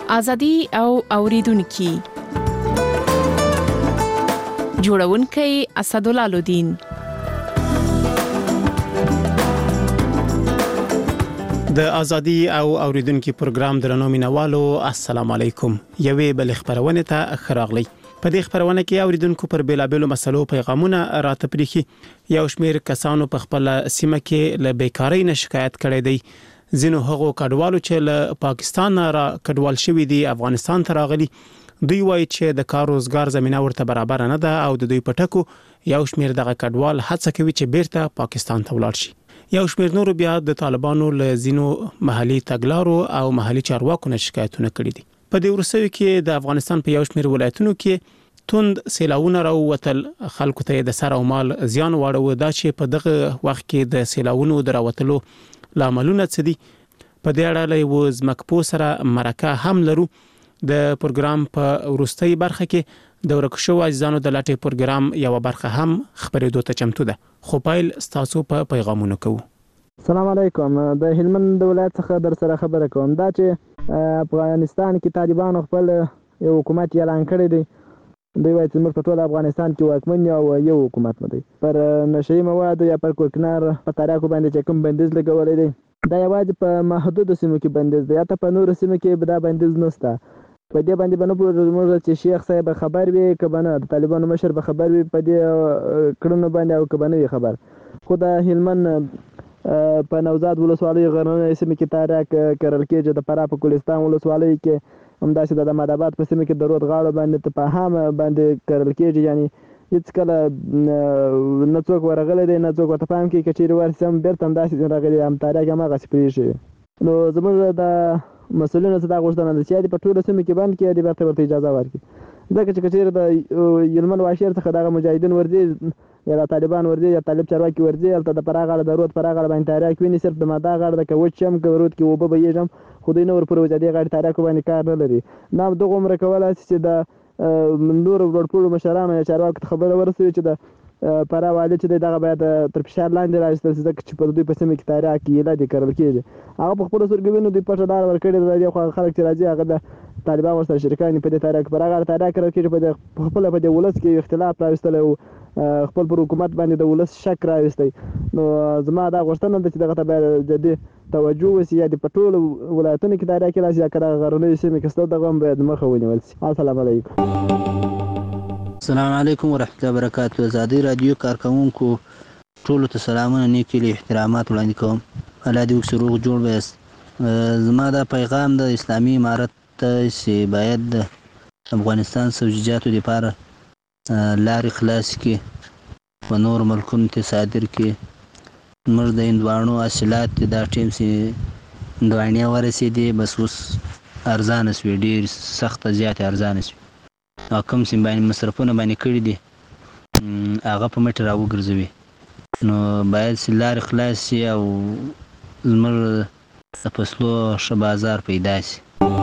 ازادي او اوریدونکو جوړونکي اسدالله الدین. د ازادي او اوریدونکو پروګرام درنو مینوالو السلام علیکم. یوې بل خبرونه ته خراغلی. په دې خبرونه کې اوریدونکو پر بیلابېلو مسلو پیغامونه راته پریخي. یو شمېر کسانو په خپل سیمه کې له بیکاری نه شکایت کړي دي. ځینو هغو کډوالو چې له پاکستان را کډوال شوي دي افغانستان ته راغلي، دوی وایي چې د کار روزګار زمينه ورته برابر نه ده او د دوی پټکو یو شمېر دغه کډوال هڅه کوي چې بیرته پاکستان ته ولاړ شي. یو شمېر نور بیا د طالبانو له زینو محلي تګلارو او محلي چارواکو نه شکایتونه کړي دي. په دې ورسوي کې د افغانستان په یو شمېر ولایتونو کې توند سیلاوونه راووتل، خلکو ته د سر او مال زیان واړو. دا چې په دغه وخت کې د سیلاوونو دراوتلو لاملونه څه دي، په دې اړه له زمکپو سره مرکه هم لرو. د پروګرام په وروستۍ برخه کې د ورکشو عزیزانو د لاټي پروګرام یو برخه هم خبرېدو ته چمتو ده. خو پایل ستاسو په پیغامونو کوو. السلام علیکم. د هلمند ولایت څخه در سره خبره کوم. دا چې افغانستان کې طالبانو خپل یو حکومت اعلان کړی دی. دوی وایي چې موږ په ټول افغانستان کې واکمن یو یو حکومت نه دی. پر نشئی مواد یا پر کوکنار په تاریخو باندې چې کوم بندیز لګولې دی، دا یوازې په محدود سیمو کې بندیز دی. یا ته په نور سیمو کې دا بندیز نشته. په دې باندې بنو پوهیږو چې شیخ صاحب خبر وي کبنه د طالبانو مشر به خبر وي په دې کړنو باندې او کبنه وي خبر. خو د هلمند په نوزاد ولسوالۍ غرنۍ سیمه کې تاریخ کرل کېږي. د فراه په کوهستان ولسوالۍ کې همداسې د احمدآباد په سیمه کې د رود غاړو باندې ته په هم باندې کرل کېږي. یعنی هیڅ کله نه څوک ورغلی دی نه څوک ورته پام کوي. که چیرې ورسي هم بیرته همداسې راغلي هم تاریخ هماغسې پرېښي. نو زموږ د مسؤلینو څخه دا غوښتنه ده چې په ټولو سیمو کې بند کړي، دې ورته اجازه ورکړي. ځکه چې که چیرې د هلمند واشیر څخه دغه مجاهدین ورځي یا د طالبان ورځي یا طالب چارواکي ورځي، هلته د فراه غاړه د رود فراه غاړه باندې تاریخ ویني، صرف د ماده غاړه د که وچ هم که رود کې اوبه بهیږي هم، خو دوی نه ورپورې د دې غاړې تاریخو باندې کار نه لري. نه دغه عمره کولی شي چې د نورو لوړپوړو مشرانو یا چارواکو ته خبره ورسوي چې د فراه والي چې دی دغه باید تر فشار لاندې راوستل شي، ځکه چې په دوی په سیمه کې تاریخ هیله دې کرل کېږي. هغه په خپلو سترګو وینو دوی پټه لاره ورکړې ده. دې خوا خلک چې راځي هغه د طالبان ورسره شریکان دي په دې تاریخ پر هغه تاریخ کرل کېږي. په خپله په دې ولس کې اختلاف راوستلی او خپل پر حکومت باندې د ولس شک راوستی. نو زما دا غوښتنه ده چې دغه ته باید جدي توجه وشي، یا د په ټولو ولایتونو کې تاریخ کېدای شي یا که دغه غرنیو سیمې کې شته دغه هم باید مخه ونیول شي. السلام علیکم. السلام علیکم ورحمۃ اللہ وبرکاتہ. ازادي رادیو کارکونکو ټولو ته سلامونه، نیکې له احترامات وړاندې کوم. الله دې وکړي روغ جوړ ویاست. زما دا پیغام د اسلامي امارت ته چې باید د افغانستان سبزیجاتو لپاره لارې خلاص کړي، په نور ملکونو ته صادر کړي. موږ د هندواڼو حاصلات دا ټیم چې هندواڼې ورسېدې بس اوس ارزانه شوې، ډېر سخته زیاتې ارزانه شوې، او کوم چې باندې مصرفونه باندې کړي دي هغه په مټ راوګرځوي. نو باید چې لارې خلاص شي او زموږ د فصلو ښه بازار پیدا شي.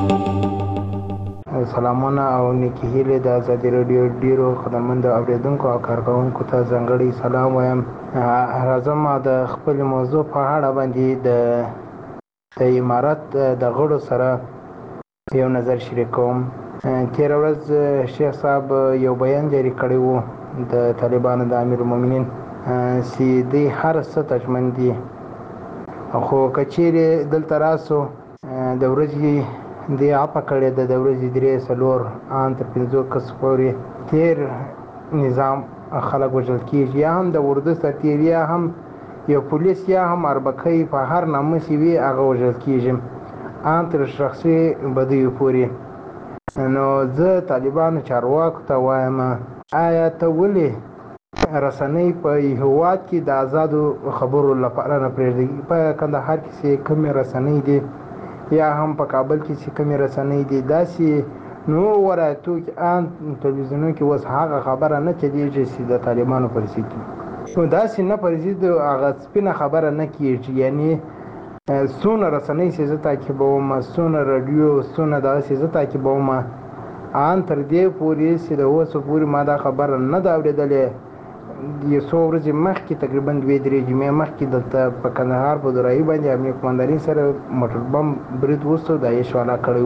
سلامونه او نیکې هیلې د ازادي راډیو ډیرو خدمتمندو اورېدونکو او کارکوونکو ته ځانګړی سلام وایم. راځم د خپلې موضوع په اړه باندې د امارت د غړو سره یو نظر شریک کوم. تېره ورځ شیخ صاحب یو بیان جاري کړی و د طالبانو د امیر المؤمنین چې دوی هر څه ته ژمن دي، خو که چیرې دلته راسو د ورځې دوی عفه کړې ده، د ورځې 3-4 ان تر 5 کس پورې تېر نظام خلک وژل کېږي، یا هم د اردو سرتېري یا هم یو پولیس یا هم اربکی په هر نامه چې وي هغه وژل کېږي ان تر شخصي بدیو پورې. نو زه طالبانو چارواکو ته وایم، آیا ته ولې رسنۍ په هېواد کې د آزادو خبرو لپاره نه پرېږدي؟ په کندهار کې چې کومې رسنۍ دي یا هم په کابل کې چې کومې رسنۍ دي، داسې نو ولایتو کې ان تلویزیونونو کې اوس هغه خبره نه چلېږي چې د طالبانو پر ضد وي. نو داسې نه پر ضد هغه سپینه خبره نه کېږي. یعنی څونه رسنۍ چې زه تعقیبوم، څونه راډیو، څونه دغسې زه تعقیبوم، ان تر دې پورې چې د اوسه پورې ما دا خبره نه ده اورېدلې. یو څو ورځې مخکې تقریبا 2-3 جمعې مخکې دلته په کندهار په دورایي باندې امنیه قمندانۍ سره موټر بم برید وسو، دا یې شواله کړی و.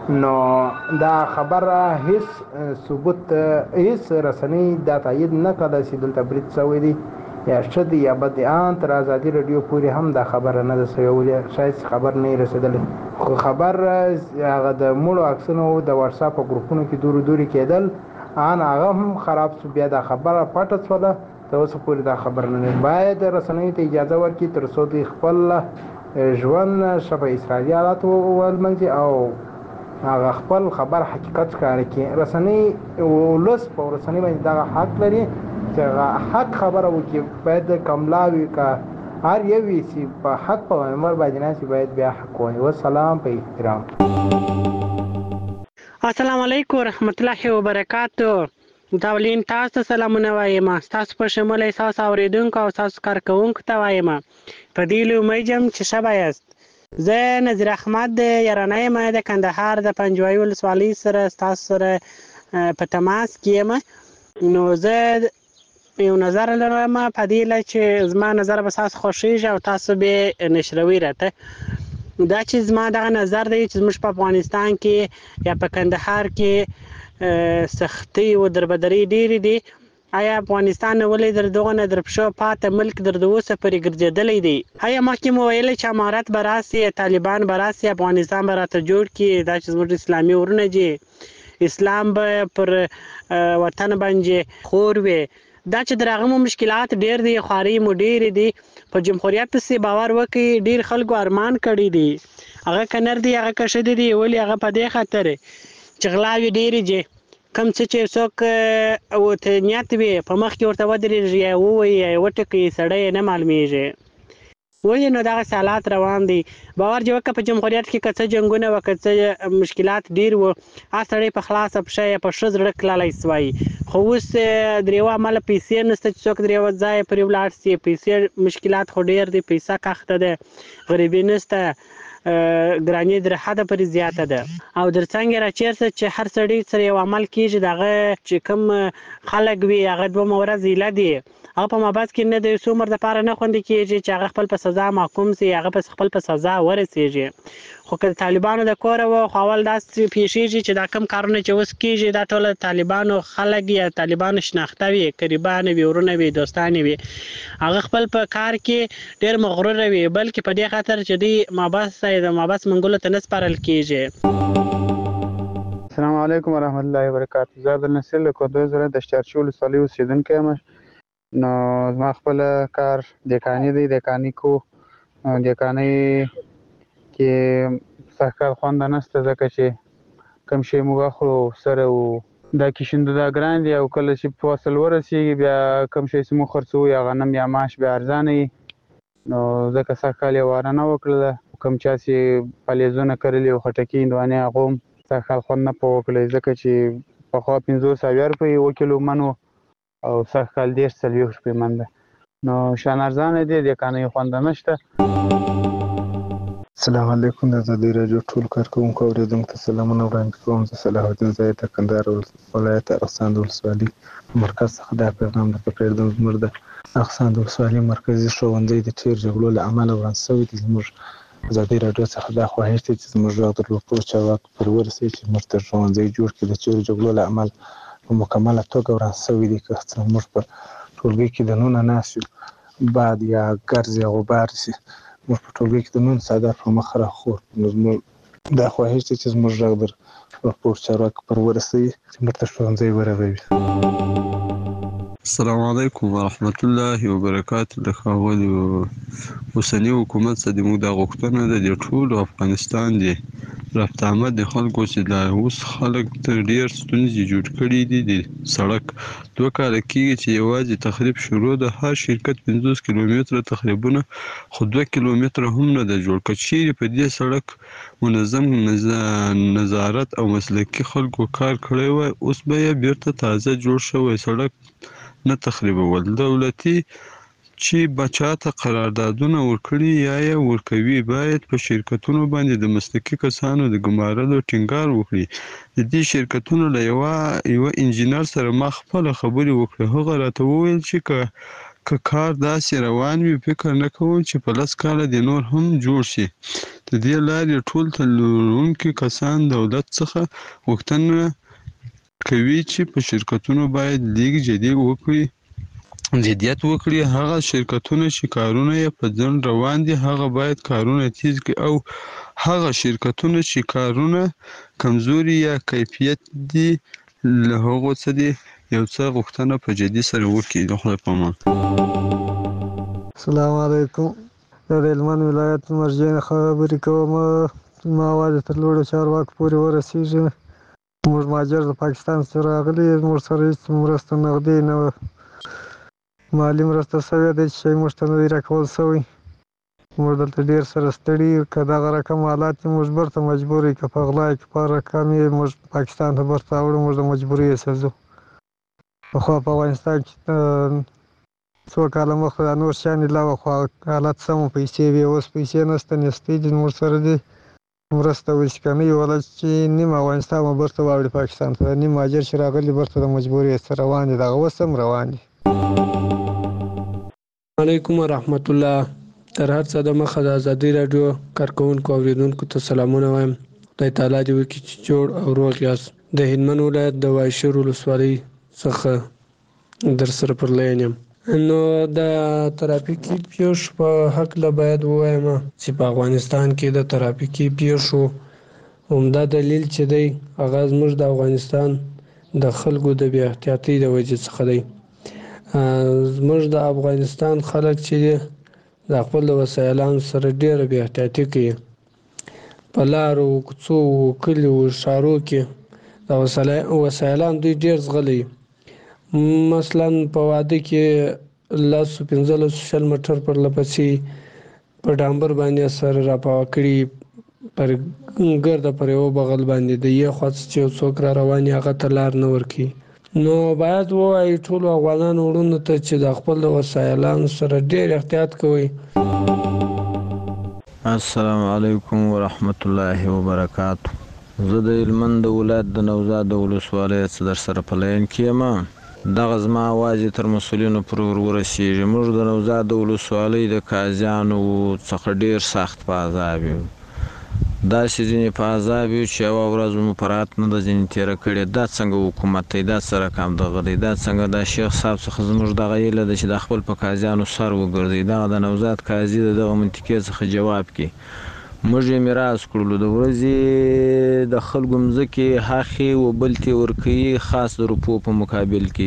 نو دا خبره هیڅ ثبوت هیڅ رسنۍ دا تایید نه کړه چې دلته برید شوی دی یا ښه دی یا بد دی. ان تر ازادي راډیو پورې هم دا خبره نه ده شوې، شاید خبر نه رسېدلی، خو خبر هغه د مړو عکسونو د واتساپ په ګروپونو کې دوري کېدل ان هغه هم خراب شو. بیا دا خبره پټه شوله، تر اوسه پورې دا خبر نه دی. باید رسنیو ته اجازه ورکړي تر څو دوی خپل ژوند ښه په اسرائیلي حالاتو ولمنځي او هغه خپل خبر حقیقت ښکاره کړي. رسنۍ ولس په رسنۍ باندې دغه حق لري چې هغه حق خبره وکړي. باید کملاوي که هر یو وي چې په حق په منبر باندې ناست باید بیا حق ووایي. والسلام په احترام. السلام علیکم ورحمت الله وبرکاتو. داولین تاسو ته سلامونه وایم، تاسو په شمول تاسو اوریدونکو او تاسو کارکوونکو ته وایم. په دې امید یم چې ښه به یاست. زه نظیر احمد د یارانه یم د کندهار د پنجوایي ولسوالۍ سره تاسو سره په تماس کې یم. نو زه یو نظر لرم په دې چې زما نظر به تاسو خوښیږي او تاسو به نشروي راته. دا چې زما دغه نظر دی چې زموږ په افغانستان کې یا په کندهار کې سختي او دربدري ډېرې دي. آیا افغانستان ولې در دغه نه در پښو پاته ملک در د اوسه پورې ګرځېدلی دی؟ آیا مخکې مو ویلی چې امارت به راسي، طالبان به راسي، افغانستان به راته جوړ کړي، دا چې زموږ اسلامي ورونه دي، اسلام به پر وطن باندې خور وي. دا چې در هغه مو مشکلات ډېر دي، خوارۍ مو ډېرې دي. په جمهوریت پسې باور وکړئ، ډېر خلکو ارمان کړی دی. هغه که نر دی هغه که ښځې دي، ولې هغه په دې خاطر چې غلاوې ډېرې دي. کوم څه چې څوک ورته نیت وي په مخ کې ورته ودرېږي یا ووایي یا وټکوي، سړی یې نه معلومېږي. ولې نو دغسې حالات روان دي. باور دې وکړه په جمهوریت کې که څه جنګونه وه، که څه مشکلات ډېر وو، هر سړی په خلاصه پښه یا په ښه زړه تللی سوی. خو اوس درې یوه عمله پیسې نشته چې څوک درې یوه ځایه پرې ولاړ سي. پیسې مشکلات خو ډېر دي، پیسه کښته ده، غریبي نشته، ګراني در حده پورې زیاته ده. او در څنګ را چېرته چې هر سړي سره یو عمل کېږي، د هغه چې کوم خلک وي هغه 2 ورځې ایله دي. هغه په مابعد کې نه د څو عمر دپاره نه خوندي کېږي چې هغه خپل په سزا محکوم سي، هغه خپل په سزا ورسېږي. خو که د طالبانو د کوره وه، خو اول داسې پېښېږي چې دا کوم کارونه چې اوس کېږي دا ټول طالبانو خلک یا طالبانو شناخته وي، قریبان وي، ورونه وي، دوستان وي. هغه خپل په کار کې ډېر مغروره وي، بلکې په دې خاطر چې دوی د مابس منګولو ته نه سپارل کېږي. السلام علیکم ورحمت الله وبرکاتو. زه عبدالناصر له کودوز د چارچي ولسوالۍ اوسېدونکی یم. نو زما خپل کار دیکاني دی. دیکاني کو دیکانۍ کې سخت کار خوند نشته، ځکه چې کوم شی موږ اخلو سره و دا کشنده دا ګران دی، او کله چې فصل ورسېږي بیا کوم شی چې موږ خرڅوو یا غنم یا ماش بیا ارزانه وي. نو ځکه سږ کال یې واره نه وکړله. کوم چا چې پلیزونه کرلي او خټکي هندوانې هغو هم سږ کال خوند نه په وکړی، ځکه چې پخوا 500 روپۍ 1 کیلو من و او سږ کال 1.40 روپۍ من ده. نو شان ارزانه دی، دیکانۍ خوند نشته. السلام علیکم. د ازادي راډیو ټول کارکوونکو اورېدونکو ته سلامونه وړاندې کوم. زه صلاح الدین زاهد د کندهار ولایت اغسان ولسوالۍ مرکز څخه دا پیغام درته پرېږدم. زموږ د اغسان ولسوالۍ مرکزي ښوونځی د ډېر جګړو له امله وران شوی دی. زموږ ازادي راډیو څخه دا خواهش دی چې زموږ غږ د لوړپوړو چارواکو پورې ورسوي چې زموږ ته ښوونځی جوړ کړي. د تېرو جګړو له امله په مکمله توګه وران شوی دی. که څه موږ په ټولګي کې دننه ناست یو، باد یا ګرځ یا غبار شي، موږ په ټولګي کې د نن څادر په مخ راخور. نو زموږ دا خواهش دی چې زموږ غږ د لوړپوړو چارواکو پورې ورسوي چې موږ ته ښوونځی ورغوي. السلام علیکم ورحمت الله وبرکاتو. د ښاغلي اوسني حکومت څخه زموږ دا غوښتنه ده د ټولو افغانستان دی رفت آمد د خلکو چې دا اوس خلک ته ډېر ستونزې جوړ کړي دي. د سړک 2 کاله کېږي چې یوازې تخریب شروع ده. هر شرکت 50 کیلومتره تخریبونه، خو 2 کیلومتره هم نه ده جوړ. که چیرې په دې سړک منظم نظارت او مسلکي خلکو کار کړی وای، اوس به یې بیرته تازه جوړ شوی سړک نه تخریبول. دولتي چې بچاته قراردادونه ورکړي یا یې ورکوي، باید په شرکتونو باندې د مسلکي کسانو د ګمارلو ټینګار وکړي. د دې شرکتونو له یوه انجینر سره ما خپله خبرې وکړې. هغه راته وویل چې که کار داسې روان وي، فکر نه کوم چې په 10 کاله د نور هم جوړ شي. د د دې لارې ټول تلونکي کسان دولت څخه غوښتنه کوي چې په شرکتونو باید لیک جدیت وکړي. هغه شرکتونه چې کارونه یې په ځنډ روان دي هغه باید کارونه تیز کړي، او هغه شرکتونه چې کارونه کمزوري یا کیفیت دي له هغو څه دي یو څه غوښتنه په جدي سره وکړي. د خدای په امان. السلام علیکم. د هلمند ولایت مرجع خبرې کوم. ما اواز تر لوړو چارواکو پورې ورسیږي. موږ مهاجر د پاکستان څخه راغلي، موږ سره هېڅ مرسته نغدي نه وه، مالي مرسته شوې ده چې موږ ته نه دی راکول شوی. موږ دلته ډېر سره ستړي یو. که دغه رقم حالات دي موږ برته مجبور یو، که په غلا یې که په رقم یې موږ پاکستان ته برته راوړو، موږ د مجبورۍ څخه ځو. پخوا په افغانستان کې څو کاله مخکې دا نور شیان لا وه، خو حالات سم وو، پیسې وې. اوس پیسې نشته، نیستۍ دي. موږ سره دي مرسته وشي، که نه یې ولس چې نیم افغانستان به برته واوړي پاکستان ته، نیم مهاجر چې راغلي برته د مجبورۍ څخه روان دي. دغه اوس هم روان دي. علیکم ورحمت الله. تر هر څه د مخه د ازادي راډیو کارکوونکو اوریدونکو ته سلامونه وایم. خدای تعالی دې وکړي چې جوړ او روغ یاست. د هلمند ولایت د وایشر ولسوالۍ څخه در سره پر لاین یم. نو د ترافیکي پیښو په هکله باید ووایم چې په افغانستان کې د ترافیکي پیښو عمده دلیل چې دی هغه زموږ د افغانستان د خلکو د بې احتیاطۍ د وجې څخه دی. زموږ د افغانستان خلک چې دی د خپل وسایلانو سره ډېره بې احتیاطي کوي. په لارو، کوڅو، کلیو، ښارو کې د وسایلان دوی ډېر زغلي. مثلا په واده کې 15-20 موټر پرله پسې په ډامبر باندې سره راپاوه کړي پر ګرده پر یوه بغل باندې د یې خوا چې یو څوک را روان وي هغه ته لار نه ورکوي. نو باید ووایو ټولو افغانانو وروڼو ته چې د خپل وسایلانو سره ډېر احتیاط کوئ. السلام علیکم ورحمت الله وبرکاتو. زه د هلمند د ولایت د نوزاد د ولسوالۍ څخه در سره په لاین کې یم. دغه زما اواز یې تر مسؤلینو پورې ورسیږي. موږ د نوزاد د ولسوالۍ د قاضیانو څخه ډېر سخت په عذاب یو. داسې ځینې په عذاب یو چې یوه ورځ مو په رات نه ده ځینې تېره کړې. دا څنګه حکومت دی؟ دا څه رقم دغه دی؟ دا څنګه دا شیخ صاحب څخه زموږ دغه هیله ده چې د خپل په قاضیانو سر وګرځوي. دغه د نوزاد قاضي د دغه منطقې څخه جواب کړي. موږ یې میراث کړلو. د ورځې د خلکو مځکې هخې و بلتې ورکوي، خاص د روپو په مقابل کې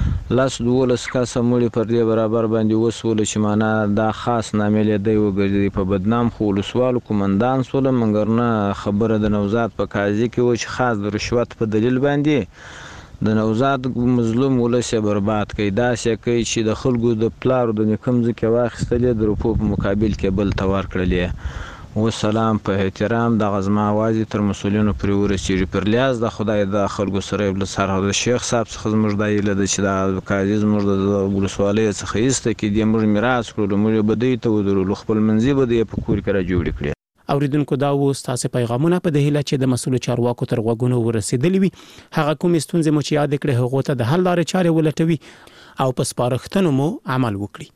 10-12 کسه مړي پر دې برابر باندې وسوله چې معنا دا خاص نامیلیدی وګرځېدی. په بدنام خو ولسوالو قومندان سوله، مګر نه خبره د نوزاد په قاضي کې وه چې خاص د رشوت په دلیل باندې د نوزاد مظلوم ولس یې برباد کوي. داسې کوي چې د خلکو د پلارو د نیکه مځکې واخیستلې، د روپو په مقابل کې بل ته ورکړلې. وسلام، په احترام. دغه زما اواز یې تر مسؤلینو پورې ورسېږي. پر لیاز د خدای د خلکو سره یې له سره د شیخ صاحب څخه زموږ دا هیله ده چې دا قاضي زموږ د ولسوالۍ څخه ایسته کړي. دې موږ میراث کړلو، موږ یې بدۍ ته ودرولو، خپل منځي به یې په کور کې را جوړې کړې. اوریدونکو دا و ستاسو پیغامونه په دې هیله چې د مسؤل چارواکو تر غوږونو ورسېدلي وي. هغه کومې ستونزې مو چې یاد کړې هغو ته د حل لارې چارې ولټوي او په سپارښتنو مو عمل وکړي.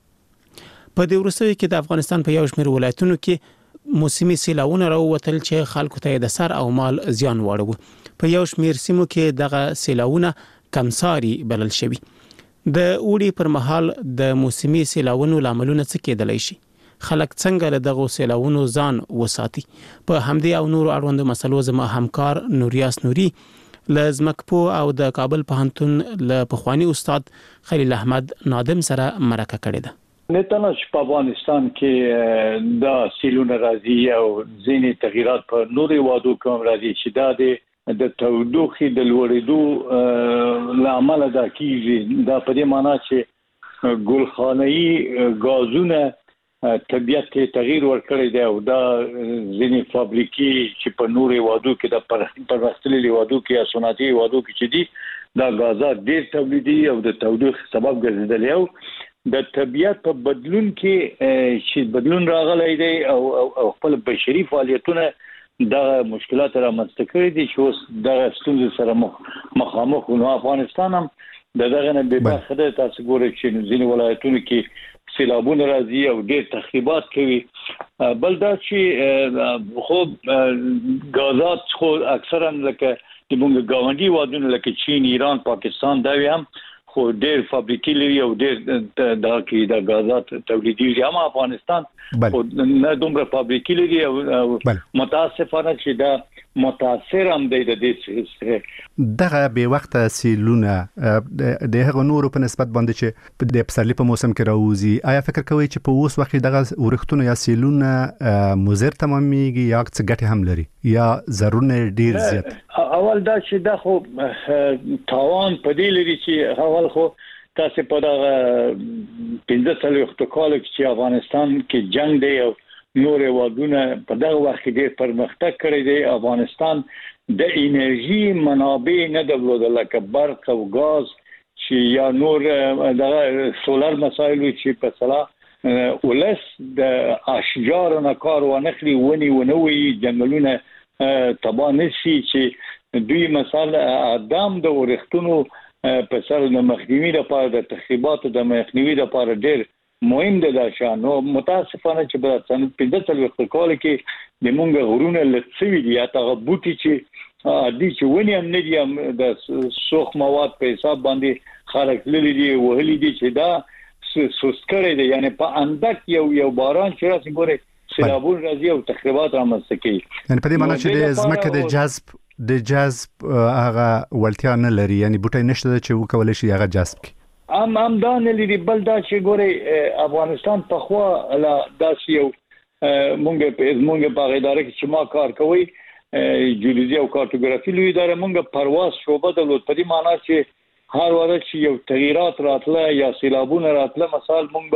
په دې وروستیو کې د افغانستان په یو شمېر ولایتونو کې موسمي سیلاونه راووتل چې خلکو ته د سر او مال زیان واړوه. په یو شمېر سیمو کې دغه سیلاونه کمساري بلل شوي. د اوړي پر مهال د موسمي سیلاونو لاملونه څه کېدلی شي؟ خلک څنګه له دغه سیلاونو ځان وساتي؟ په همدې او نورو اړوندو مسلو زما همکار نوریاس نوري له ځمکپوه او د کابل پوهنتون له پخواني استاد خلیل احمد نادم سره مرکه کړې ده. نتنه چې په افغانستان کې دا سیلونه راځي او ځینې تغیرات په نورو وادو کوم راځي چې دا د تودوخې د لوړېدو لامل دا کیږي. دا په دې معنی چې ګلخانه‌ای غازونه طبیعت ته تغییر ورکړی دی او دا ځینې فابریکې چې په نورو وادو کې د پرمختللي وادو کې یا صنعتي وادو کې چې دي دا غازات ډېر تولیدي او د تودوخې سبب ګرځېدلی او د طبیعت په بدلون کې چې بدلون راغلی دی او خپل بشري فعالیتونه دا مشکلات رامنځته کړي دي چې اوس دغه ستونزې سره مخامخ. نو افغانستان هم دغه نه بې برخه دی. تاسو ګورئ چې ځینې ولایتونو کې سیلابونه راځي او ډېر تخریبات کوي. بل دا چې خو غازات خو اکثرا لکه د موږ گاونډي وادونه لکه چین، ایران، پاکستان دا هم خو ډېر فابریکې لري او ډېر دا کې د غازات تولیدي هم افغانستان خو نه دومره فابریکې لري او متاسفانه چې دا متاثر هم دی د دې دغه به وخت سیلونه د هغه نورو په نسبت باندې چې د پسرلي په موسم کې راوځي. آیا فکر کوئ چې په اوس وخت دغه ورښتونه یا سیلونه مضر تمامېږي یا څه ګټه هم لري یا ضررونه ډیر زیات؟ اول دا چې دا خو تاوان په دې لري چې اول خو تاسو په دغه 15 کال کې افغانستان کې جنگ دی او نور وادونه په دغه وخت کې ډېر پرمختګ کړی دی. افغانستان د انرژي منابع نه درلودل لکه برق او غاز چې یا نور دغه سولر مسایل چې په صلاح ولس د اشجار نه کار ونخلي ونی ونوي جنگلونه تباه نشي چې دوی مثلا ادم د ورښتونو په سر د مخنیوي لپاره د تخریباتو د مخنیوي لپاره ډېر مهم ده. دا شانو متاسفانه چې په سن 15 کال کې د مونږ غرونه لڅوي دي یا تغه بوټي چې دي چې ونی هم نه دي د سوخ مواد په حساب باندې خلک لري دي وهلي دي چې دا سوسکړی دي یعنی په اندک یو باران چې راځي ګوره سیلابون راځي او تخریبات رامنځته کوي. یعنی په دې معنی چې د ځمکې د جذب هغه ولتیا نه لري یعنی بوټي نشته چې وکول شي هغه جذب کی ام دا نه لري. بل دا چې ګوره افغانستان په خوا لا داسې یو مونږ په اداره کې چې ما کار کوي جیولوژي او کارتوګرافي لوی اداره مونږ پرواز شوبه درلود. په دې معنی چې هر وخت چې یو تغیرات راتله یا سیلابونه راتله مثال مونږ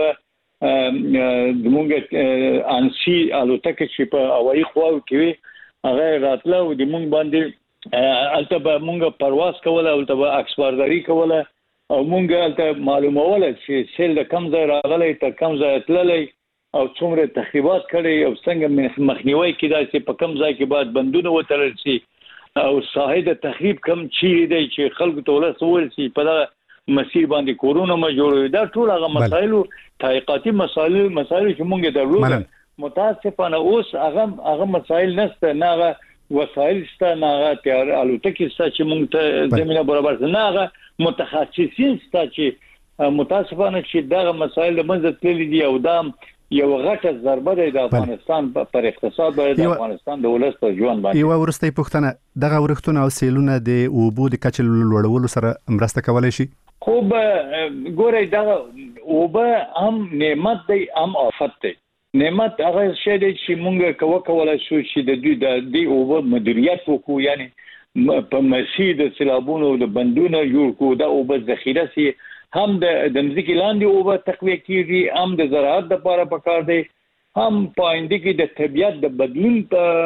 انسی الوتکه چې په هوایي خواو کې هغه راتله او د مونږ باندې البته مونږ پرواز کوله او البته اکسپارداري کوله او مونږ ته معلوموله چې سیل د کم ځای راغلی تر کم ځای تللی او څومره تخریبات کړي او څنګه مخنیوي کیدای شي په کم ځای کې بعد بندونه وترل شي او ساحه د تخریب کم چی دی چې خلکو ته ولسول شي په دغه مسیر باندې کورونا ما جوړوي. دا ټول هغه مسایل تحقیقاتي مسایل چې مونږ درلود متاسفانه اوس هغه مسایل نشته نه هغه وسایل شته نه هغه تیار الوتکې شته چې مونږ ته زمينه برابر نه هغه متخصصین شته چې متاسفانه چې دغه مسایل منځ تللي دي او دا یو غټه ضربه ده د افغانستان پر اقتصاد باندې د افغانستان د ولس په ژوند باندې. یو ورستۍ پوښتنه دغه ورښتونه او سیلونه د اوبو د کچې لوړولو سره مرسته کولای شي؟ خو ګورئ دغه اوبه هم نعمت دی هم آفت دی. نعمت هغه شی دی چې مونږ کولای شو چې د دې اوبه مدیریت وکړو یعنی په مسیر د سیلابونو د بندونو جوړ کړو د اوبه ذخیره سي هم د ځمکې لاندې اوبه تقویه کیږي هم د زراعت لپاره پکار دی هم پاینده کې د طبيعت د بدلون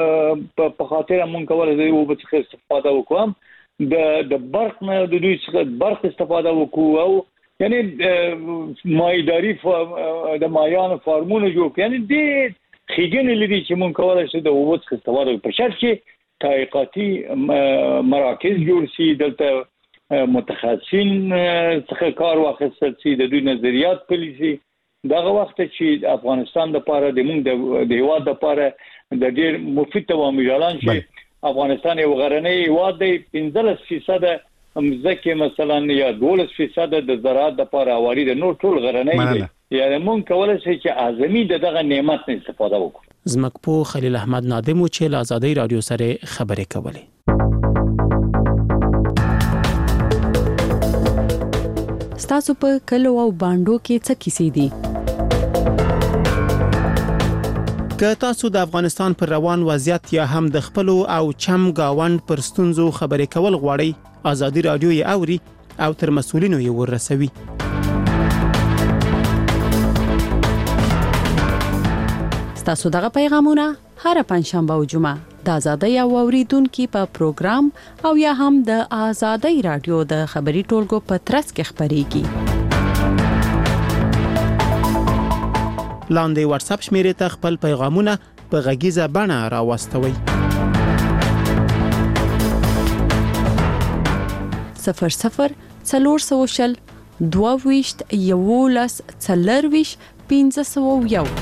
په خاطر مونږ کولای شو اوبه څخه استفاده وکړو د برق نه د دوی څخه برق استفاده وکړو او یعنی مایداری د مایان فارمونه جوړ کړي یعنی د خېګنې لري چې مونږ کولای شو د اوبو څخه استفاده وکړو په شرط چې تحقیقاتي مراکز جوړ شي دلته متخصصین څخه کار واخیستل شي د دوی نظریات پلیسي دغه وخت چې افغانستان لپاره د موږ د هیواد لپاره د ډېر مفید عوامل اعلان شي. افغانستان یو غرنی هیواد دی 15% مځکه مثلا یا 12% د زراعت لپاره اوري د نور ټول غرنی دی یعنی مونږ کولای شو چې اعظمي دغه نعمت نه استفاده وکړو. زمکپو خلیل احمد نادم چې له آزادۍ رادیو سره خبرې کولې. ستاسو په کلو او باندو کې څه کیسې دي؟ که تاسو د افغانستان پر روان وضعیت یا هم د خپل او چم گاوند پر ستونزو خبرې کول غواړئ آزادۍ رادیو یې اوري او تر مسؤلینو یې ورسوي. تاسو دغه پیغامونه هر پنځشنبه او جمعه د آزادۍ اوریدونکو په پروګرام او یا هم د آزادۍ رادیو د خبري ټولګو په ترڅ کې خبريږي. لاندې واتس اپ شمیرې ته خپل پیغامونه په غږیزه بڼه راوستوئ. 00 400 22 11 44 1501.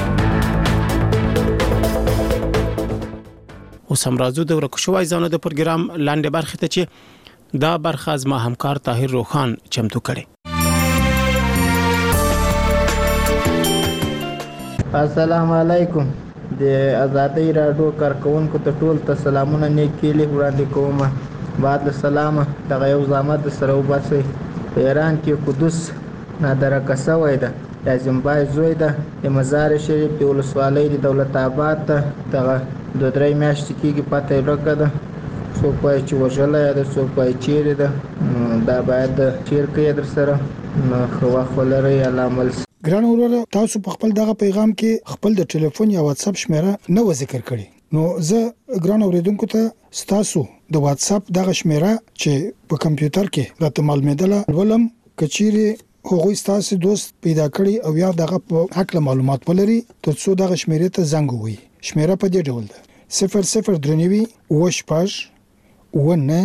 اوس هم راځو د ورکو شوی ځانو د پروګرام لاندې برخه ته چې دا برخه از ما همکار طاهر روخان چمتو کړي. السلام علیکم. د آزادۍ رادیو کارکونکو ته ټول ته سلامونه نیکیلي وړاندې کوم. بعد السلام دغه یو زحمت سره وباسئ. په ایران کې قدس نادرکه شوی ده. د زیمبای زوی ده. د مزار شریف د ولسوالۍ د دولت آباد ته دغه 2-3 میاشتې کېږي پته یې ورکه ده. څوک وایي چې وژلی ده، څوک وایي چیرې ده. دا باید شیر کړي در سره. نو ښه وخت ولرئ. الله عمل. ګران وروره، تاسو په خپل دغه پیغام کې خپل د ټلیفون یا واتس اپ شمیره نه و ذکر کړی. نو زه ګران اوریدونکو ته ستاسو د واتس اپ دغه شمیره چې په کمپیوټر کې راته معلومېدله ولم کچيري هغوی ستاسو دوست پیدا کړی او یا دغه په حق معلومات ولري ترڅو دغه شمیره ته زنګ ووي. شمیره په دې ډول ده: 0039 وشپاش ونه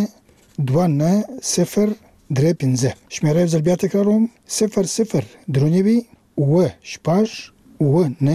2903. شمیره یې بیا تکراروم: 0039 وشپاش ونه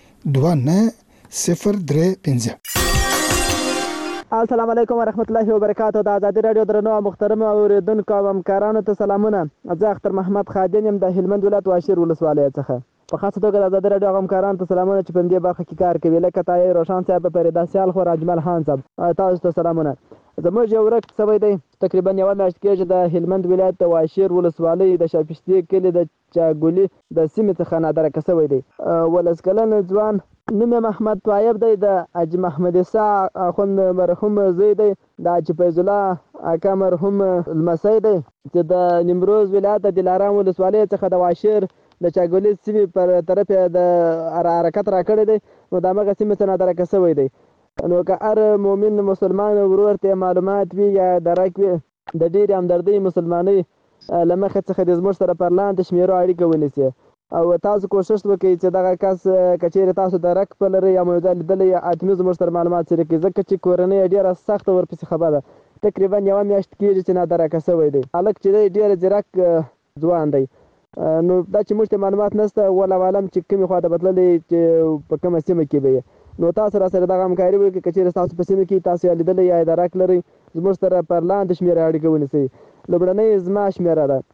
2903. السلام علیکم ورحمت الله وبرکاتہ. د آزادۍ رادیو درنو محترم اوریدونکو او همکارانو ته سلامونه. زه اختر محمد خادم یم د هلمند ولایت واشیر ولسوالۍ څخه. په خاصه توګه د آزادۍ رادیو همکارانو ته سلامونه چې په دې برخه کې کار کوي، لکه طاهر روشان صاحب، فریدا سیال خو، اجمل خان صاحب، تاسو ته سلامونه. زموږ یو ورک سوی دی تقریبا یو میاشت کېږي د هلمند ولایت د واشیر ولسوالۍ د شاپشتي کلي د چاګولي د سیمې څخه نادرکه سوی دی. 12 کلن ځوان نوم محمد طایب دی، د حاجي محمد عیسی اخوند مرحوم زوی دی، د حاجي فیض الله اکا مرحوم لمسی دی چې د نیمروز ولایت د دلارام ولسوالۍ څخه د واشیر د چاګولي سیمې پر طرف د حرکت راکړی دی. نو د هغه سیمې څخه نادرکه سوی دی. نو که هر مؤمن مسلمان ورور ته معلومات وي یا درک وي د ډېرې همدردۍ مسلمانۍ له مخې څخه د زموږ سره پر لاندې شمیرو اړیکه ونیسي او تاسو کوشش وکړئ چې دغه کس که چیرې تاسو درک په لرئ یا موضوع لیدلی یا حتمي زموږ سره معلومات شریک کړئ، ځکه چې کورنۍ یې ډېره سخته ورپسې خبره ده. تقریبا یوه میاشت کېږي چې نادرکه سوی دی. هلک چې دی ډېر ځیرک ځوان دی. نو دا چې موږ ته معلومات نشته، والله عالم چې کومې خوا ته بتللی چې په کومه سیمه کې به یې. نو تاسو را سره دغه همکاري وکړئ. که چیرې تاسو په سیمه کې تاسو یې لیدلی یا درک لرئ، زموږ سره پر لاندې شمېره اړیکه ونیسئ. لومړنۍ زما شمېره ده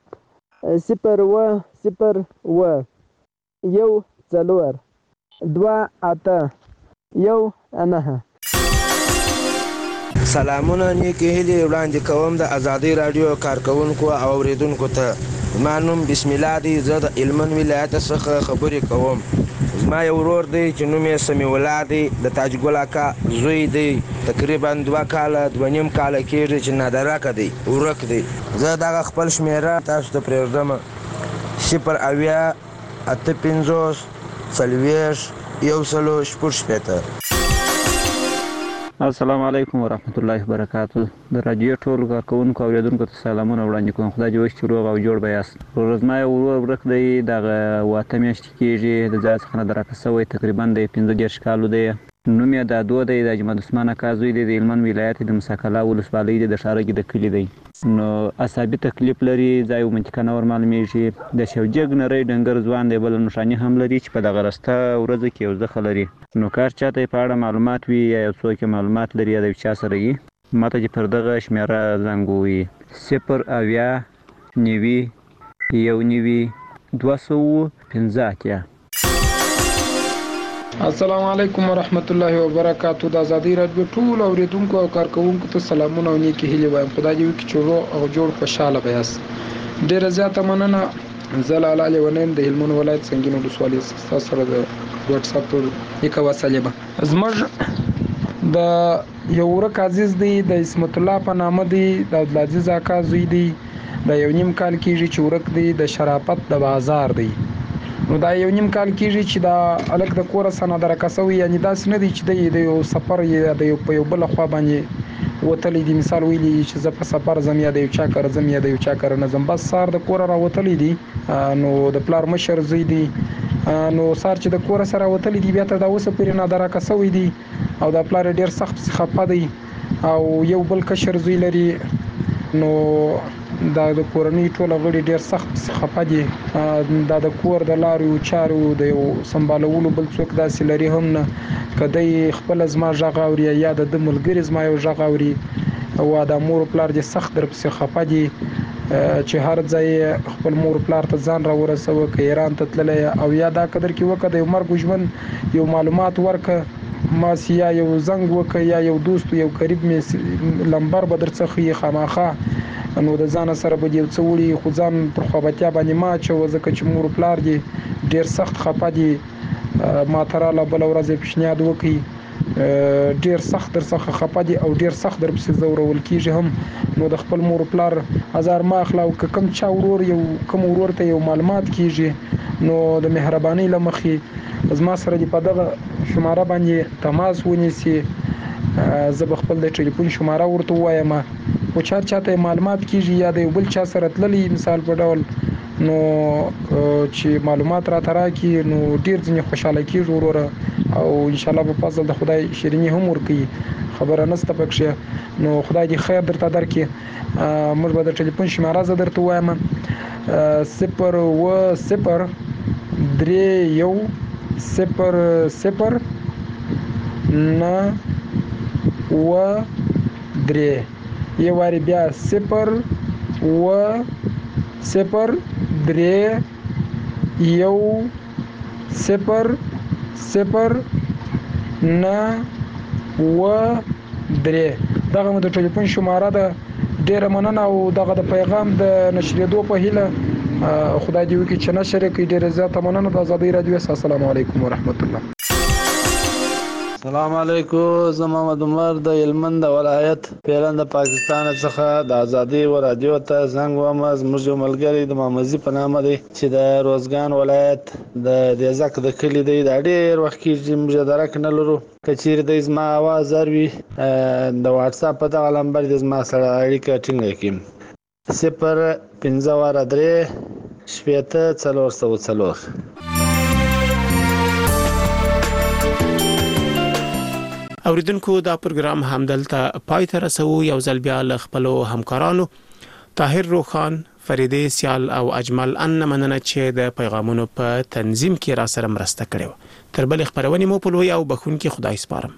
0 1 4 2 8 1 9. سلامونه نیکې هیلې وړاندې کوم د آزادۍ راډیو کارکونکو او اوریدونکو ته. زما نوم بسم الله دی. زه د هلمند ولایت څخه خبرې کوم. زما یو ورور دی چې نوم یې سمیع الله دی، د تاج ګل اکا زوی دی. تقریبا 2 کاله 2.5 کاله کېږي چې نادرکه دی، ورک دی. زه دغه خپل شمیره تاسو ته پرېږدم: 0 8 5 40 السلام علیکم ورحمت الله وبرکاتہ. د رادیو ټول کارکونکو او اوریدونکو ته سلامونه وړاندې کوم. خدای دې وکړي چې روغ او جوړ به یاست. ورځما یو ورک دی، دغه 8 میاشتې کېږي د ځای څخه نادرکه سوی، تقریبا د 15 کالو دی. نوم یې د دو دی، د اجمل عثمان اکا زوی دی، د هلمند ولایت د مساکلا ولسوالۍ دی، د ښارګي د کلي دی. نو عصبي تکلیف لري، ځای او منطقه نه ورمعلومېږي. د شوجګ نری ډنګر ځوان دی. بله نښاني هم لري چې په دغه رسته ورځو کې یو زخه لري. نو کار چاته په اړه معلومات وي یا یو څوک معلومات لري یا د چا سره وي، ماته چې پر دغه شمیره زنګ ووهي: 0 215. السلام علیکم ورحمت الله وبرکاتہ. د آزادۍ رادیو ټول اوریدونکو او کارکونکو ته سلامونه او نیکې هیلې وایم. خدای دې وکړي چې روغ او جوړ خوشاله به یاست. ډېره زیاته مننه. زه لالا لیونیم د هلمند ولایت سنګین ولسوالۍ څخه سره د واتس اپ یک وسیله به زموږ د یو ورک عزیز دی، د اسمت الله په نامه دی، د عبدالعزیز اکا زوی دی، د 1.5 کال کېږي چې ورک دی، د شرافت د بازار دی. نو دا 1.5 کال کېږي چې دا الک د کوره سره نادرکه سوی، یعنی داسې نه دی چې د یو سفر یا د یو په یو بل خوا باندې وتلی دی. مثال ویلی چې زه په سفر ځم یا د یو چا کار ځم یا د یو چا کار نه ځم، بس سار د کوره راوتلی دی. نو د پلار مشر زوی دی، نو سار چې د کوره سره وتلی دی بیا تر دا اوسه پورې نادرکه سوی دی او د پلار ډېر سخت خفه دی او یو بل کشر زوی لري. نو د کورنۍ ټول غړي ډیر سخت خفه دي. د کور د لارو چارو د یو سمبالولو بل څوک داسې لري هم نه، کدی خپل زما ژغ اوري یا د ملګری زما یو ژغ اوري او د مور پلار دي سخت در پسې خفه دي چې هر ځای خپل مور پلار ته ځان را ورسوه که ایران ته تللی او یا دا قدر کې وکړه د یو مرګ ژوند یو معلومات ورکړه ماسی یا یو زنګ وکړه یا یو دوست یو قریب می لمبر به در څخه یې خامخا نو د ځان سره به یو څه وړي خو ځان پر خوابتیا باندې ما چوه ځکه چې مور پلار دي ډیر سخت خفه دي. ما تراله بل ورځ پیشنهاد وکړي ډیر سخت در څخه خفه دي او ډیر سخت در پسې زورول کیږي هم. نو د خپل مور پلار هزار ما اخلا او کم چا ورور یو کم ورور ته یو معلومات کیږي نو د مهرباني لمخې زما سره دی په دغه شماره باندې تماس ونیسي. زه به خپل د ټلیفون شماره ورته وایم او چاته معلومات کیږي یا د بل چا سره تللی مثال په ډول نو چې معلومات را تراکي نو ډیر ځنې خوشاله کیږي وروره او ان شاء الله په فضل د خدای شیرینی هم ورکي خبره نسته پکښه. نو خدای دې خیر درته درکړي. موږ به د ټلیفون شماره زه درته وایم 01009 یو واری بیا 01009 دغه مو د ټلیفون شماره ده. ډیره مننه او دغه د پیغام د نشریدو په هیله خدای دې وکړي چې نشر کړي. ډیره زیاته مننه د آزادۍ رادیو. السلام علیکم ورحمت الله. السلام علیکم. زه محمد عمر د هلمند ولایت پیران د پاکستان څخه د آزادۍ رادیو ته زنګ وم. زموږ یو ملګری د محمد په نامه دی چې د روزګان ولایت د دیزک د کلی دی. دا ډیر وخت کې موږ درک نه لرو کچیر د زما आवाज اروي د واتس اپ په دغه نمبر د زما سره اړیکه ټینګ کړئ 050 اوریدونکو دا پروګرام همدلته پای ته رسو. یو ځل بیا ل خپل همکارانو طاهر روخان، فریدې سیال او اجمل ان مننه چې د پیغامونو په تنظیم کې را سره مرسته کړې. تر بل خبرونه مو په لوی او بخون کې خدای سپارم.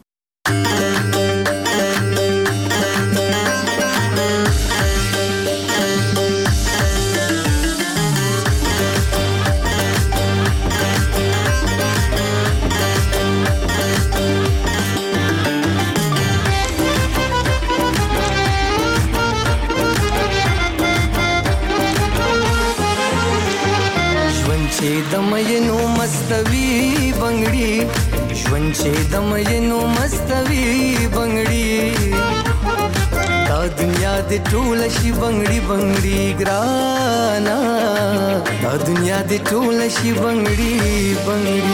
دمینو مستوي بنگړي ژوند چې دمینو مستوي بنگړي دا دنیا د ټول شي بنگړي بنگړي ګرانا دا دنیا د ټول شي بنگړي بنگړي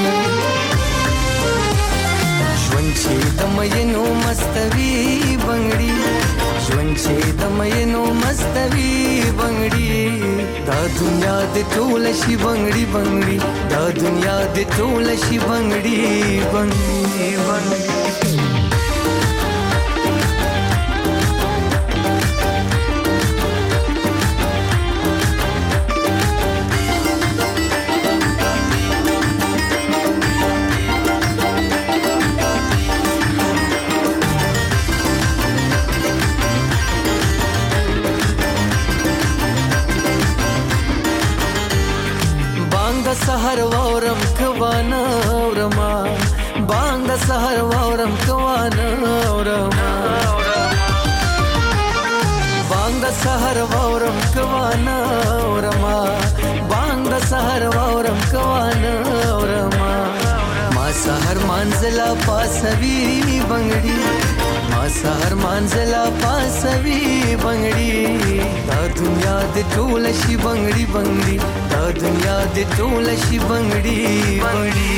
ژوند چې دمینو مستوي بنگړي ژوند چې دمینو مستوي بنگړي دا دنیا د ټول شي بنگړي بنگړي دا دنیا د ټول شي بنگړي بنگړي بنگړي سحر وورم کوانا ورما باند سحر وورم کوانا ورما باند سحر وورم کوانا ورما باند سحر وورم کوانا ورما ما سحر منزلا پاسوي بنگړي ما سحر منزلا پاسوي بنگړي دا دنیا د ټول شي بنگړي بنگړي دا دنیا د ټول شي بنگړي بنگړي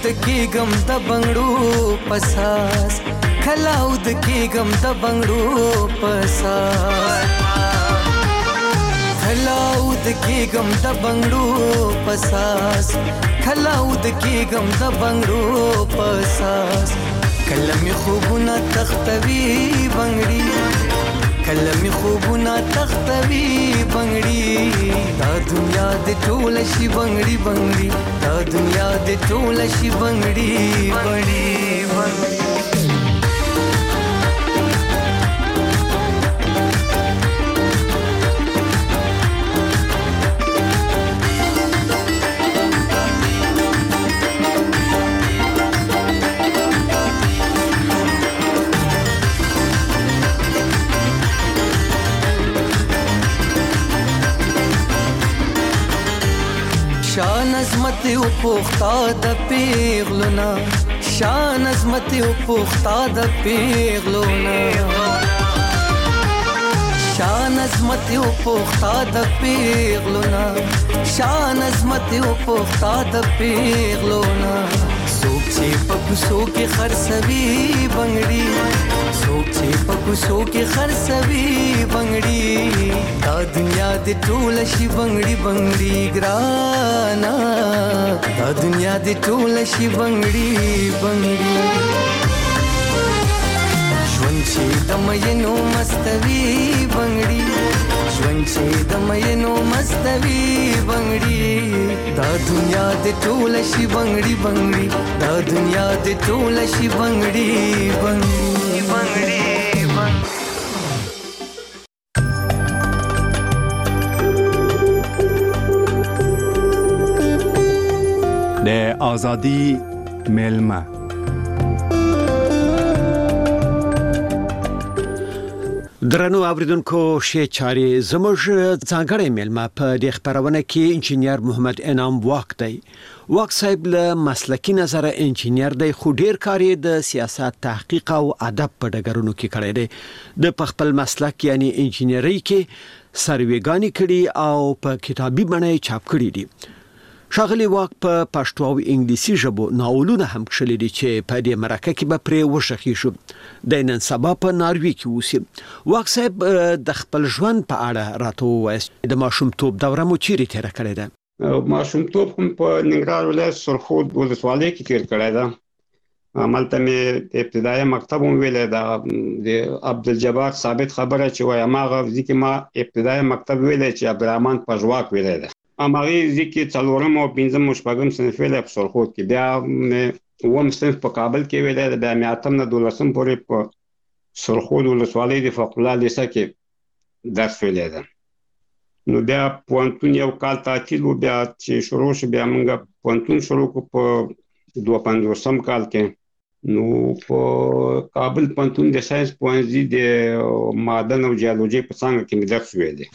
کېږم د بنګړو پساس کلاود کېږم د بنګړو پساس کلاود کېږم د بنګړو پساس کلاود کېږم د بنګړو پساس کلمې خوبونه تختوي بنګړي کلمې خوبونه تختوي بنګړي دا دنیا د ټول شي بنګړي بنګړي دا دنیا د ټول شي بنګړي بنګړي بنګړي شان عظمت او پوختا د پیغلونا شان عظمت او پوختا د پیغلونا شان عظمت او پوختا د پیغلونا شان عظمت او پوختا د پیغلونا سوک چې پکوسو کې خرڅوي بنګړي سوک چې پکوسو کې خرڅوي بنګړي دا دنیا د ټول شي بنګړي بنګړي ګرانا دا دنیا د ټول شي بنګړي بنګړي ژوند چې د مینو مستوي بنګړي ژوند چې د مینو مستوي بنګړي دا دنیا د ټول شي بنګړي بنګړي دا دنیا د ټول شي بنګړي بنګړي بنګړي د ازادي ملما درنو اوریدونکو شی چاري زموږ ځانګړی ملما په دې خبرونه کې انجینیر محمد انعام واک دی واک صاحب له مسلکی نظر انجینیر دی خو ډیر کاری د سیاست تحقیق او ادب په ډګرونو کې کړی دی د خپل مسلک یعنی انجینری کې سرویګانی کړي او په کتابي بڼه چاپ کړي دي شاغلی واک په پښتو او انګلیسي ژبه ناولونه هم کړل دي چې په دې مرکه کې به پرې وشخي شو د نن سبا په ناروی کې اوسي واک صاحب د خپل ژوند په اړه راته وایي د ماشومتوب دوره مو چیرې تیر کړې ده ماشومتوب هم په ننګرهار ولایت سرخود ولسوالۍ کې تیر کړی ده عملته مې ابتدایي مکتب هم ویلی ده د عبدالجبار ثابت خبره چې وایي هماغه ځکه ما ابتدایي مکتب ویلی چې عبدالرحمن پژواک ویلی ده هماغه ځکه څلورم او پنځم او شپږم صنف ویلی په سرخود کې بیا اووم صنف په کابل کې ویلی ده بیا مې اتم نه دولسم پورې په سرخود ولسوالۍ د فقه الله لیسه کې درس ویلی ده نو بیا پوهنتون یو کال تعطیل و بیا چې شروع شو بیا موږ پوهنتون شروع کړو په 52 کال کې نو په کابل پوهنتون د ساينس پوهنځي د معدن او جیولوژي په څانګه کې مې درس ویلی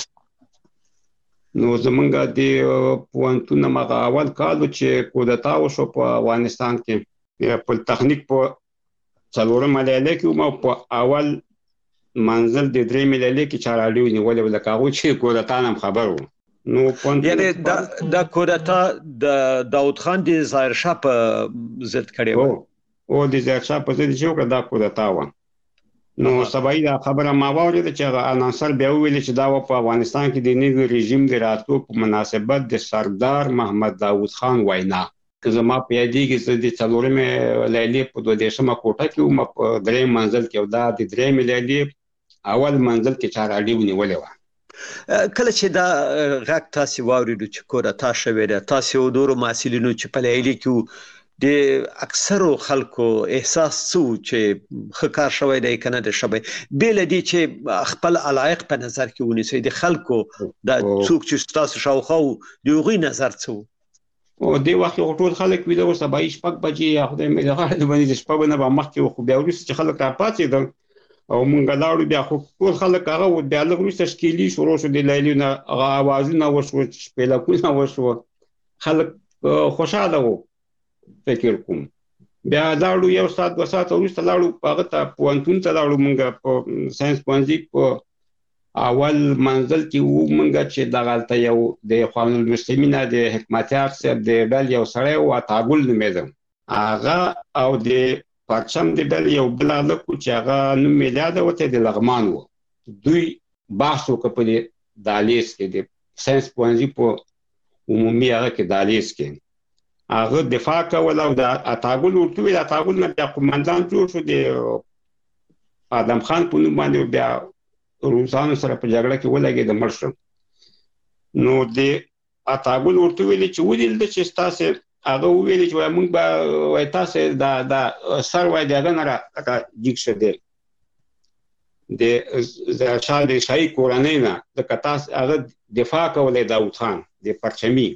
نو زمونږ د پوهنتون هغه اول کال چې کودتا وشو په افغانستان کې په تخنیک په څلورم لیاله کې مو په اول منزل د درې لیاله کې چاراډیو نیولې ولکه هغه چې کودتا نم خبر وو نو یعنی دا کودتا د داود خان د ظاهر شاه په ضد کړي وو او د ظاهر شاه په ضد چې دا کودتا و نو سبای دا خبره ما واورید چې انصر بیا ویل چې دا په افغانستان کې د نوي رژیم د راتلو په مناسبت د سردار محمد داود خان وینا که زما په یادې کې د څلورم لیالې په 12مه کوټه کې او په درې منزل کې دا د درې لیالې اول منزل کې چاراډیو نیولې و کله چې دا غږ تاسو واوریدو چې کودتا شوې ده تاسو ودورو مسلینو چې په لیالې کې د اکثرو خلکو احساس څو چې خکار شوی دی کنه د شبي بیل دي چې خپل علایق په نظر کې ونیسي د خلکو د څوک چې تاسو شاوخو دیغه نظر څو او دی وخت ټول خلک ویلو سبا شپږ بجې یا خدای مې لغړ د باندې شپږ نه به مخکې خو بیا ورسې چې خلک را پاتې دي او مونږ لاړو بیا خو ټول خلک هغه بیا لږ تشکیلی شروع شو د لیلیونه هغه اوازونه وشو شپېلکونه وشو خلک خوشاله وو فکر کوم بیا لاړو یو ساعت 2 ساعت وروسته لاړو هغه ته پوهنتون ته لاړو مونږ په ساينس پوهنځي په اول منزل کې وو مونږ چې دغلته یو د قانون المسلمین د حکمتیار صاحب د بل یو سړی او تاګل نومېدم هغه او د پرچم د بل یو بل هلک چې هغه نوم یې یاد وته د لغمان و. دوی بحث وکړ په دهلیز کې د ساینس پوهنځي په عمومي هغه کې دهلیز کې هغه دفاع کول او د اتاګل ورته ویل. اتاګل نه بیا قومندان جوړ شو د آدم خان په نوم باندې بیا روسانو سره په جګړه کې ولګېد مړ شو. نو د اتاګل ورته ویل چې ودیل چې ستاسو هغه ویل چې موږ به وای تاسو دا سر وای دغه نه را جګ شه دی د شاه شاهي کورنۍ نه د کتاس هغه دفاع کولای داود خان د پرچمي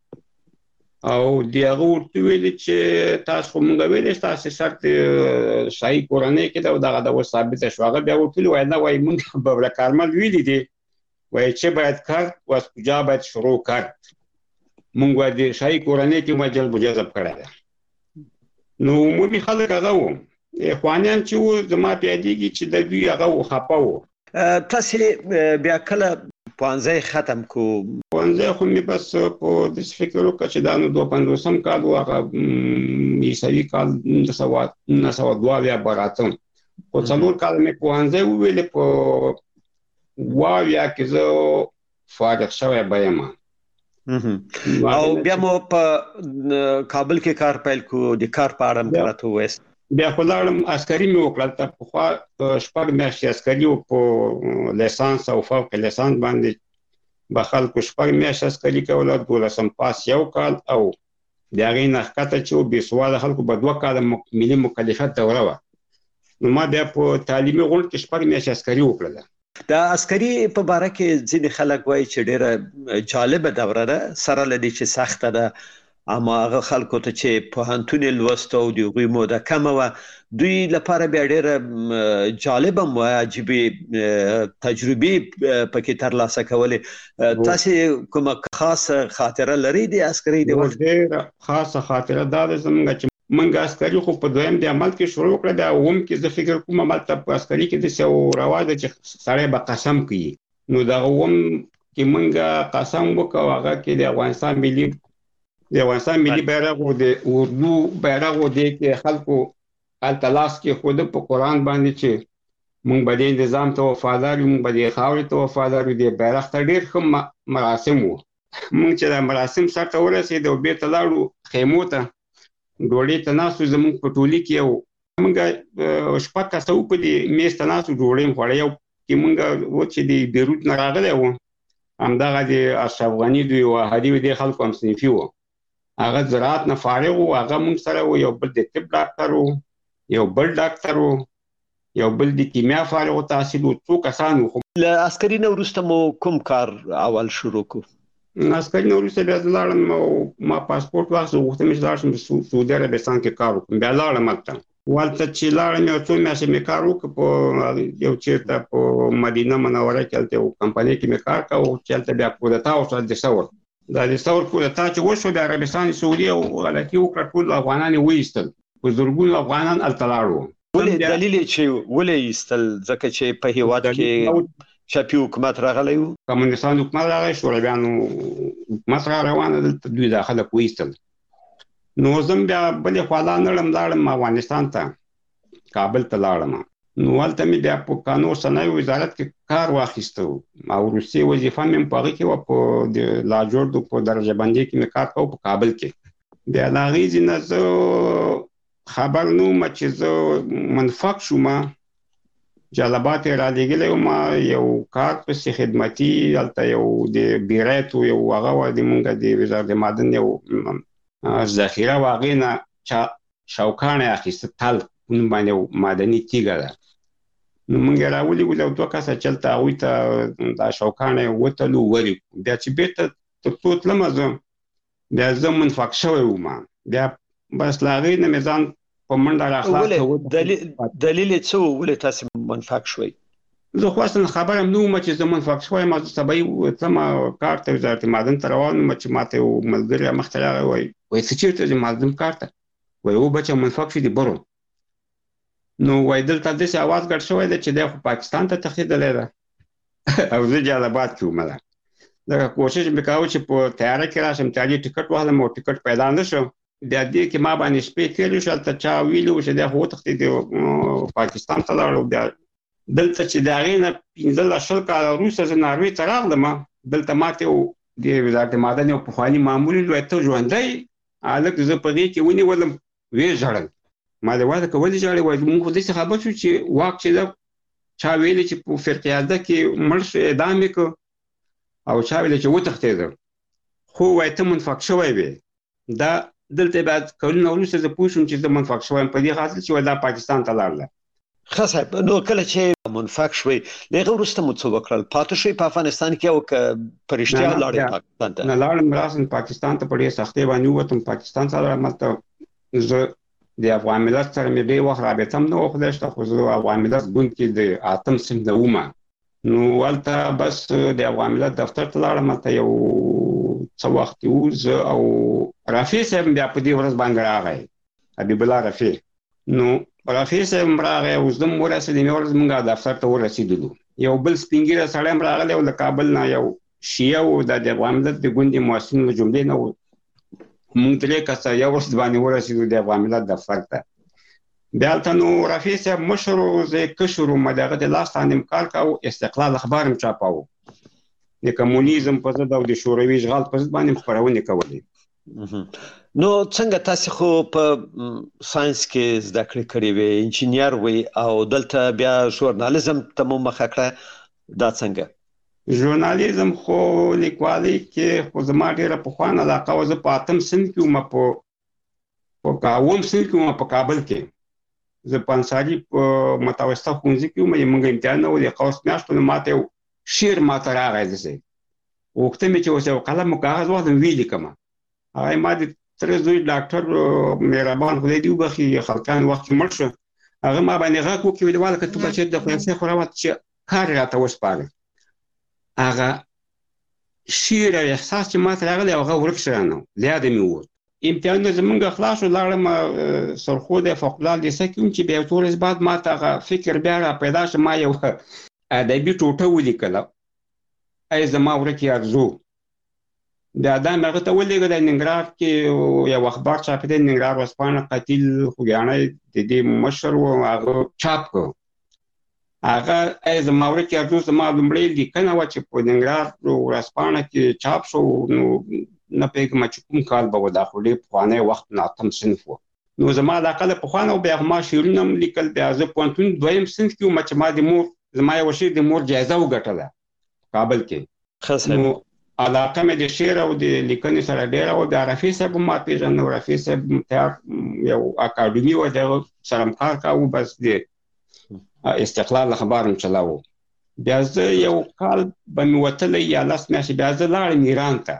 او دغه ورته ویل چې تاسو موږ ویل تاسو شرط شاهي کورنۍ کې دا د ثابت شو. هغه بیا ورته وای دا وای موږ به کارمل ویل دي وای چې باید کار او سجا باید شروع کړ. موږ د شاهي کورنۍ کې مجل مجذب کړه. نو عمومي خلک هغه وو اخوانیان چې و زما پیادېږي چې د دوی هغه خپه وو. تاسو بیا کله پوهنځی ختم کو؟ پوهنځی خو مې بس په داسې فکر وکړ چې دا نو 52 کال و هغه عیسوي کال 1902 به راتم. خو 4 کال مې پوهنځی وویلې په واویا کې زه فارغ شوی به یم. او بیا مو په کابل کې کار پیل کو. د کار په اړه مې راته ووایاست. بیا خو لاړم عسکري مې وکړل. ته پخوا شپږ میاشتې عسکري و په لیسانس او فوق لیسانس باندې به خلکو شپږ میاشتې عسکري کوله. 12 پاس یو کال او د هغې نه ښکته چې و بېسواده خلکو به 2 کاله ملي مکلفیت دوره وه. نو ما بیا په تعلیمي غونډ کې شپږ میاشتې عسکري وکړله. د عسکري په باره کې ځینې خلک وایي چې ډېره جالبه دوره ده سره له دې چې سخته ده. اما هغه خلکو ته چې پوهنتون لوست او د هغوی موده کمه وه دوی لپاره بیا ډېره جالبه هم وه عجیبې تجربې پکې ترلاسه کولې. تاسې کومه خاصه خاطره لرئ د عسکري د وخت؟ ډېره خاصه خاطره دا ده زموږ چې موږ عسکري خو په دویم د عمل کې شروع کړه. بیا اووم کې زه فکر کوم هلته په عسکري کې داسې یو رواج ده چې سړی به قسم کوي. نو دغه اووم کې موږ قسم وکړو هغه کې د افغانستان ملي بیرغ او د اردو بیرغ و دې کې خلکو هلته لاس کېښوده په قرآن باندې چې موږ به دې نظام ته وفادار یو، موږ به دې خاورې ته وفادار یو. دې بیرغ ته ډېر ښه مراسم وو. موږ چې دا مراسم سر ته ورسېدو او بېرته لاړو خیمو ته ډوډۍ ته ناست وو. زموږ په ټولي کې یو موږ 6 کسه وو په دې میز ته ناست وو ډوډۍ مو خوړه. یو کې موږ و چې د بیروت نه راغلی وو همدغه د اشرف غني دوی وهادي و دې خلکو هم صنفي وو. هغه زراعت نه فارغ وو. هغه موږ سره و یو بل د طب ډاکټر وو، یو بل ډاکټر وو، یو بل د کیمیا فارغ التحصیل وو. 2 کسان وو. له عسکري نه وروسته مو کوم کار اول شروع کو؟ عسکري نه وروسته بیا زه لاړم او ما پاسپورټ واخیست. غوښتم چې لاړ شم سعودي عربستان کې کار وکړم. بیا لاړم هلته. هلته چې لاړم یو 2 میاشتې مې کار وکړ په یو چېرته په مدینه منوره کې. هلته یو کمپنۍ کې مې کار کوه چې هلته بیا کودتا وشوه د ثور. دا د ثور کودتا چې وشو د عربستان سعودي او غلطي وکړه. ټول افغانان یې وایستل. په زرګونو افغانان هلته لاړو. ولې دلیل یې چې ولې ایستل؟ ځکه چې په هېواد کې چاپي حکومت راغلی و. کمونستان حکومت راغی، شورویانو حکومت را روانه دلته دوی دا خلک وایستل. نو زه بیا بلې خوا لاړم افغانستان ته، کابل ته لاړم. نو هلته مې بیا په کانون صنایع وزارت کې کار واخیسته او وروستۍ وظیفه مې په هغې کې وه. په د لاجوردو په درجه بندۍ کې مې کار کوه په کابل کې. بیا د هغې ځینه زه خبر نه وم چې زه منفق شوم. جلبات یې رالېږلی وم یو کار پسې خدمتي. هلته یو د بیریت و یو هغه وه د مونږ د وزارت معدن یو ذخیره و. هغې نه چا شوکاڼی اخیسته تل نوم باندې یو معدني تیږه ده. نو موږ یې راولېږلو او 2 کسه چې هلته هغوی ته دا شوکاڼی وتلو ولې. بیا چې بېرته تر څو تلمه زه بیا زه منفق شوی وم. بیا بس له هغې نه مې ځان په منډه راخلاص. دلیل یې څه و ولې تاسې منفق شوئ؟ زه خو اصلا خبر هم نه وم چې زه منفق شوی یم. زه سبا تلمه کار ته وزارت معدن ته روان وم چې ماته یو ملګري مخته راغی وایي څه چېرته ځې معدن کار ته؟ وایي او بچه منفق شوي دي برو. نو وایي دلته داسې اواز ګډ شوی دی چې دی خو پاکستان ته تښتېدلی ده او زه جلبات کې وم. دغه کوشش مې کاوه چې په تیاره کې راشم، تیارې ټکټ واخلم او ټکټ پیدا نه شو. د دې کې ما باندې شپې تېرې شو، هلته چا ویلي و چې دی خو وتښتېد پاکستان ته لاړ. بیا دلته چې د هغې نه 15-20 کاله وروسته زه ناروې ته راغلم، دلته ماته د وزارت معدن یو پخواني مامور وویل ته ژوندی هلک زه په دې کې ونیولم، ویې ژړل. ما د واده که ولې ژاړې؟ وایي موږ خو داسې خبر شو چې واک چې ده چا ویلي چې په فرقیاده کې مړ شو اعدام یې کړ، او چا ویلي چې وتښتېده، خو وایي ته منفق شوی وې. دا دلته بعد کلونه وروسته زه پوه شوم چې زه منفق شوی یم په دې خاطر چې دا پاکستان ته لاړله. ښه صاحب، نو کله چې منفق شوی له هغه وروسته مو څه وکړل؟ پاتې شوی په افغانستان کې او که په رښتیا لاړې پاکستان ته؟ نه لاړم، راسم پاکستان ته په ډېرې سختۍ باندې ووتم. پاکستان ته لاړم، هلته زه د افغان ملت سره مې ډېر وخت رابطه هم نه وه خدای شته، خو زه افغان ملت ګوند کې د 8 صنف نه وم. نو هلته بس د افغان ملت دفتر ته لاړم، هلته یو څه وخت و، زه او رفیع صاحب بیا په دې ورځ باندې راغی، حبیب الله رفیع. نو رفیع صاحب راغی او زه هم ورسېدم، یوه ورځ موږ دفتر ته ورسېدلو. یو بل سپین ږیری سړی هم راغلی و د کابل نه، یو شیعه و، د افغان ملت د ګوند محسنینو له جملې نه و. موږ 3 کسه یو ورځ باندې ورسېدو د افغان ملت دفتر ته. بیا هلته نو رفیع صاحب مشر و، زه یې کشر وم، د هغه د لاس لاندې م کار کاوه، استقلال اخبار هم چاپاوه، د کمونیزم په ضد او د شوروي اشغال په ضد باندې خپرونې کولې. نو څنګه تاسو خو په ساينس کې زده کړې کړې وې، انجینیر وې، او دلته بیا ژورنالیزم ته مو مخه کړه، دا څنګه؟ ژورنالیزم خو لیکوالۍ کې خو زما ډېره پخوانه علاقه وه. زه په 8 صنف کې وم، په 9 صنف کې وم په کابل کې. زه په انصاري په متوسطه ښوونځي کې وم، موږ امتحانونه و د قوس میاشت و. نو ماته یو شعر ماته راغی، داسې غوښته مې چې اوس یو قلم او کاغذ واخلم ویې لیکمه. هغه ما د تره زوی ډاکټر مهربان خدای دې وبخي خلقان وخت کې مړ شو، هغه ما باندې غږ وکړي، ویل والله که تو بچې د فرانسې خو راوت چې کار راته وسپارې. هغه شعر او احساس چې ماته راغلی هغه ورک شو رانه، له یاده مې ووت. امتحانونه زمونږ خلاص شو، لاړم سرخود فوق العاده لیسه کې وم چې بیا یو څو ورځې بعد ماته هغه فکر بیا را پیدا شو، ما یو ادبي ټوټه ولیکله، ای زما ورکې ارزو. بیا دا مې هغه ته ولېږه، د ننګرهار کې یو اخبار چاپېده، ننګرهار ورځپاڼه، قتیل خوږیاڼی د دې مشر و، هغه چاپ کړ. هغه ای زما ورکې ارزو زما لومړۍ لیکنه وه چې په ننګرهار ورځپاڼه کې چاپ شو. نو نه پوهېږم چې کوم کال به و، دا خو ډېر پخوانی وخت 8 صنف و. نو زما علاقه له پخوانه و. بیا ما شعرونه هم لیکل. بیا زه پوهنتون 2 صنف کې وم چې ما د مور زما یو شعر د مور جایزه وګټله کابل کې. نو علاقه مې د شعر او د لیکنې سره ډېره وه. بیا رفیع صاحب هم ما پېژنده، رفیع صاحب یو اکاډمي وه، د هغه سره هم کار کاوه، بس د استقلال اخبار هم چلاوه. بیا زه یو کال به مې وتلی یا 10 میاشتې، بیا زه لاړم ایران ته.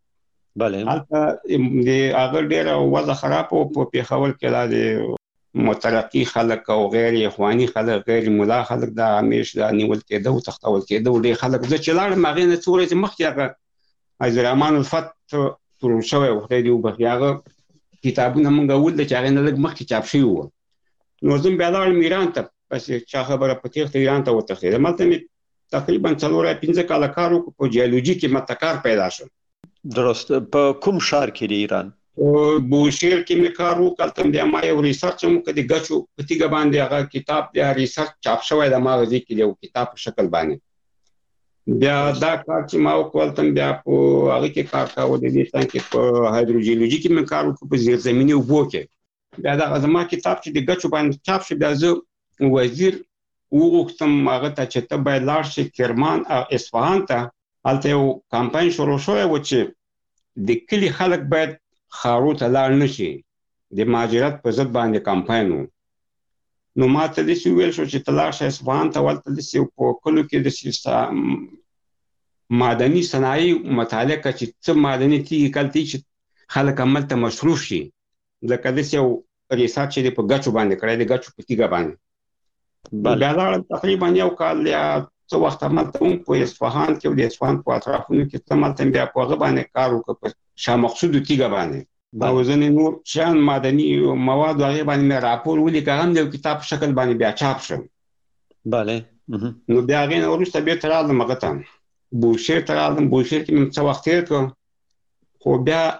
هلته د هغه ډېره وضع خراب و په پېښور کې، دا د مترقي خلک او غیر اخواني خلک، غیر ملا خلک، دا همیش دا نیول کېده او تښتول کېده ډېر خلک. زه چې لاړم هغې نه څو ورځې مخکې هغه عزیزالرحمن الفت تورن شوی و، خدای دې وبخي، هغه کتابونه موږ ولیدل چې هغې نه لږ مخکې چاپ شوي وو. نو زه بیا لاړم ایران ته، بس چا خبره په تېښته ایران ته وتښتېدم. هلته مې تقریبا 4-5 کاله کار وکړ، په جیولوجي کې ماته کار پیدا شو. درست. په کوم ښار کې د ایران؟ بوشهر کې مې کار وکړ. هلته بیا ما یو ریسرچ هم وکړ د ګچو په تیږه باندې، هغه کتاب بیا ریسرچ چاپ شوی د ماغزي کې یو کتاب په شکل باندې. بیا دا کار چې ما وکړ هلته بیا په هغه کې کار کاوه، د دې څنګ کې په هایدروجیولوژي کې مې کار وکړ، په زیرزمیني اوبو کې. بیا دغه زما کتاب چې د ګچو باندې چاپ شو، بیا زه وزیر وغوښتم هغه ته چې ته باید لاړ شې کرمان او اصفهان ته. هلته یو کمپاین شروع شوی و چې د کلي خلک باید ښارو ته لاړ نه شي، د مهاجرت په ضد باندې کمپاین و. نو ما ته داسې وویل شو چې ته لاړ شه اصفهان ته، هلته داسې په کلو کې داسې معدني صنایع مطالعه کړه چې څه معدني تیږې کلتې چې خلک هملته مصروف شي، لکه داسې یو ریسرچ چې دی په ګچو باندې کړی، د ګچو په تیږه باندې. بیا لاړم تقریبا یو کال یا څه وخت هملته وم په اصفهان کې، او د اصفهان په اطرافونو کې هملته بیا په هغه باندې کار وکړ، په شاه مقصودو تیږه باندې، او ځینې نور شیان معدني مواد هغې باندې مې راپور ولیکه، هم د یو کتاب په شکل باندې بیا چاپ شم. بله. نو بیا هغې نه وروسته بېرته رالم هغه ته بوشهر ته رالم. بوشهر کې مې څه وخت تېر کړ، خو بیا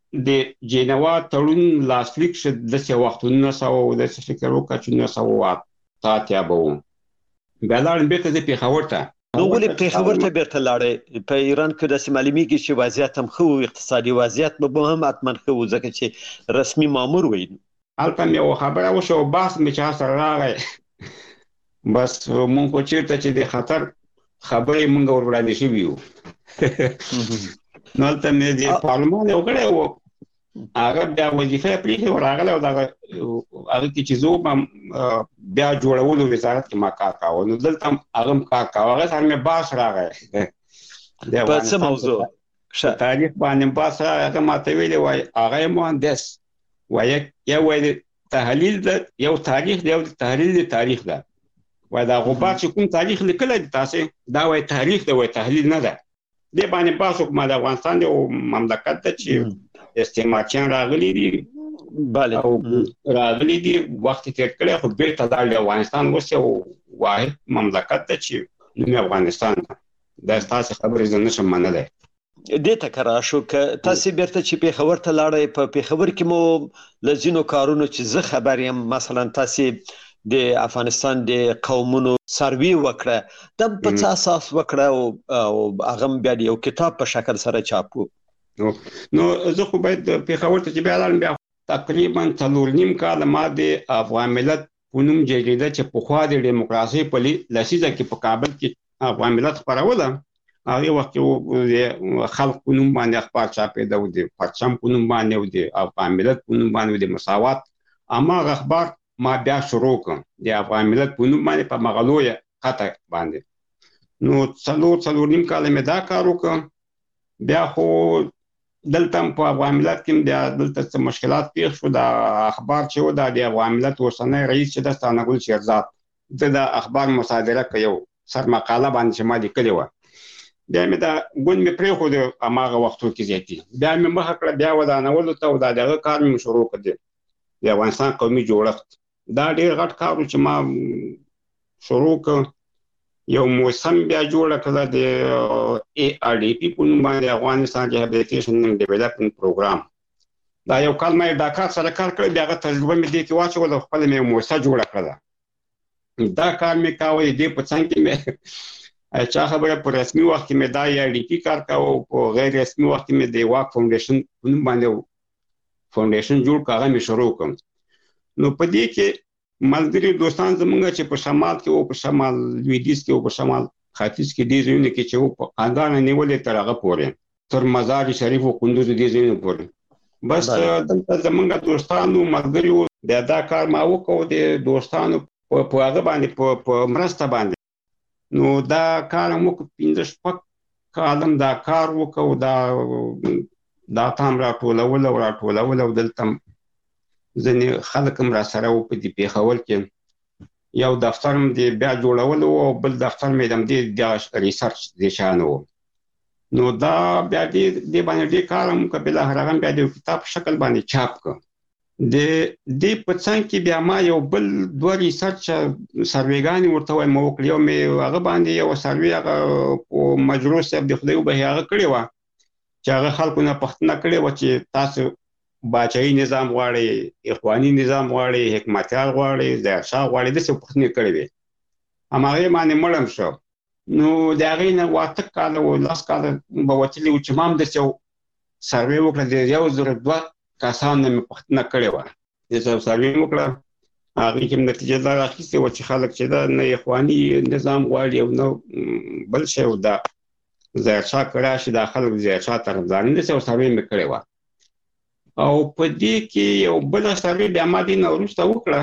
د جنوا تړون لاسلیک شو د څه وختونه سو د څه فکر وکړ چې 1908 یا به بیا لاړم بیرته د پیښور ته. نو ولې پیښور ته بیرته لاړې؟ په ایران کې د معلومیږي چې وضعیت هم ښه، اقتصادي وضعیت به هم حتما ښه و، ځکه چې رسمي مامور وي. هلته مې یوه خبره وشوه، بحث مې چا سره راغی، بس مونږ خو چېرته چې د خطر خبرې مونږ ور وړاندې شوي وو. نو هلته مې د پارلمان یو غړی و، هغه بیا وظیفه یې پرېښې وه، راغلی او دغه هغه کې چې زه وم بیا جوړولو وزارت کې ما کار کاوه. نو دلته هم هغه هم کار کاوه، هغه سره مې بحث راغی په څه موضوع؟ تاریخ باندې بحث راغی. هغه ماته ویلې وایي هغه یې مهندس وایي یو وایي تحلیل ده، یو تاریخ دی، یو تحلیل د تاریخ ده. وایي دا غبار چې کوم تاریخ لیکلی دی تاسې دا وایي تاریخ ده، وایي تحلیل نه ده. دې باندې بحث وکړو. د افغانستان یو مملکت ده چې استعمارچیان راغلي دي او راغلي دي، وخت یې تېر کړی، خو بېرته لاړ. افغانستان اوس یو واحد مملکت ده چې نوم یې افغانستان ده. دا ستاسې خبرې زه نشم منلی. دې ته که راشو، که تاسې بیرته چې پیښور ته لاړئ، په پیښور کې مو له ځینو کارونو چې زه خبر یم، مثلا تاسې د افغانستان د قومونو سروي وکړه، دا په څه اساس وکړه او هغه بیا د یو کتاب په شکل سره چاپ کړو؟ نو زه خو باید پیښور ته چې بیا لاړم، بیا تقریبا 4.5 کاله ما د افغان ملت په نوم جریده چې پخوا د ډیموکراسۍ په لسیزه کې په کابل کې افغان ملت خپروله، هغې وخت کې خلق په نوم باندې اخبار چاپېده و، د پرچم په نوم باندې و، د افغان ملت په نوم باندې و، د مساوات. هماغه اخبار ما بیا شروع کړم د افغان ملت په نوم باندې په مغلویه خطه باندې. نو 4.5 کاله مې دا کار وکړ. بیا خو دلته په افغان ملت کې بیا دلته څه مشکلات پیښ شو. دا اخبار چې و دا د افغان ملت اوسنی رئیس چې ده ستانګل شیرزاد، ده د اخبار مصادره کوي، یو سر مقاله باندې چې ما لیکلې وه. بیا مې دا ګوند مې پرېښود هماغه وختو کې زیاتي. بیا مې مخه کړه بیا ودانولو ته، او دا د هغه کار مې شروع کړ، د افغانستان قومي جوړښت. دا ډېر غټ کار و چې ما شروع کړ. یو موسم بیا جوړه کړه د ARDP په نوم باندې، افغانستان ریهابلیټیشن اینډ ډیولپمنټ پروګرام. دا یو کال ما ډاکار سره کار کړی، بیا هغه تجربه مې دې کې واچوله او خپله مې موسسه جوړه کړله. دا کار مې کاوه. دې په څنګ کې مې چا خبره په رسمي وخت کې مې دا ARDP کار کاوه، او په غیر رسمي وخت کې مې د واک فاونډیشن په نوم باندې فاونډیشن جوړ کړ، هغه مې شروع کړم. نو په دې کې ملګري دوستان زمونږ چې په شمال کې او په شمال لویدیځ کې او په شمال ختیځ کې دې ځایونه کې چې و په خاندانه نیولې تر هغه پورې، تر مزار شریف او کندوز دې ځایونه پورې. بس دلته زمونږ دوستانو ملګري بیا دا کار ما وکړو د دوستانو په هغه باندې په مرسته باندې. نو دا کار هم وکړو، 5-6 کاله دا کار وکړو. دا تام راټولول او دلته ځینې خلک هم را سره و په دې پیښور کې. یو دفتر هم د بیا جوړول او بل دفتر مې هم د ریسرچ د شان و. نو دا بیا دې باندې ډېر کار هم وکړ. بالاخره هغه بیا د کتاب په شکل باندې چاپ کړ. د دې په څنګ کې بیا ما یو بل 2 ریسرچ سروېګانې ورته وایم وکړې. یو مې هغه باندې یو سروې هغه په مجروح صاحب د خدای وبخښي هغه کړې وه، چې هغه خلکو نه پوښتنه کړې وه چې تاسو باچایي نظام غواړئ، اخواني نظام غواړئ، حکمتیار غواړئ، ظاهرشاه غواړئ، داسې پوښتنې کړې وې. هماغې باندې مړم شو. نو د هغې نه 8 کاله و 10 کاله به وتلي وو چې ما هم داسې یو سروې وکړه. د 102 کسانو نه مې پوښتنه کړې وه، داسې سروې مې وکړه. هغې کې مې نتیجه دا راخیستې وه چې خلک چې دا نه اخواني نظام غواړي او نه بل شی، او دا ظاهرشاه که راشي دا خلک ظاهرشاه طرفداران، داسې یو سروې مې کړې وه. او په دې کې یو بله سروې بیا ما دې نه وروسته وکړه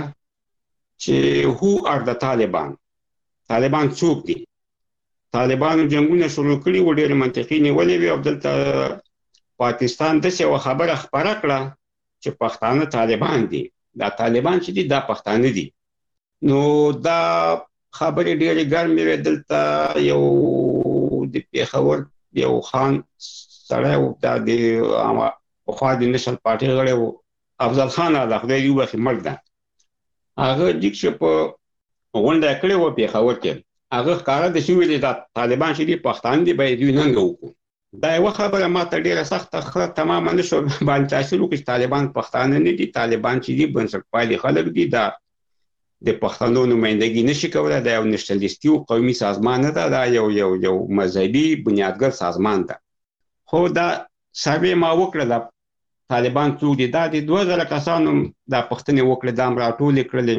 چې هو آر د طالبان، طالبان څوک دي. طالبانو جنګونه شروع کړي و، ډېرې منطقي نیولې وې، او دلته پاکستان داسې یوه خبره خپره کړه چې پښتانه طالبان دي. دا طالبان چې دي دا پښتانه دي. نو دا خبرې ډېرې ګرمې وې. دلته یو د پیښور یو خان سړی و، دا د پخوا د نشل پارټۍ غړی و، افضل خان الله خدای دې وبخښي مړ ده. هغه دیک چې په غونډه یې کړې وه پیښور کې، هغه ښکاره داسې ویلې دا طالبان چې دي پښتانه دي باید دوی ننګه وکړو. دا یو خبره ماته ډیره سخته تماما نشو باندې تاثیر وکړي. طالبان پښتانه نه دي، طالبان چې دي بنسټپالي خلک دي، دا د پښتنو نمائندګي نشي کولای، دا یو نشنلیستي او قومي سازمان نه ده، دا یو مذهبي بنیادګر سازمان ده. خو دا سروې ما وکړه طالبان څوک دي، دا د 2000 کسانو دا پوښتنې وکړې، دا هم راټولې کړلې.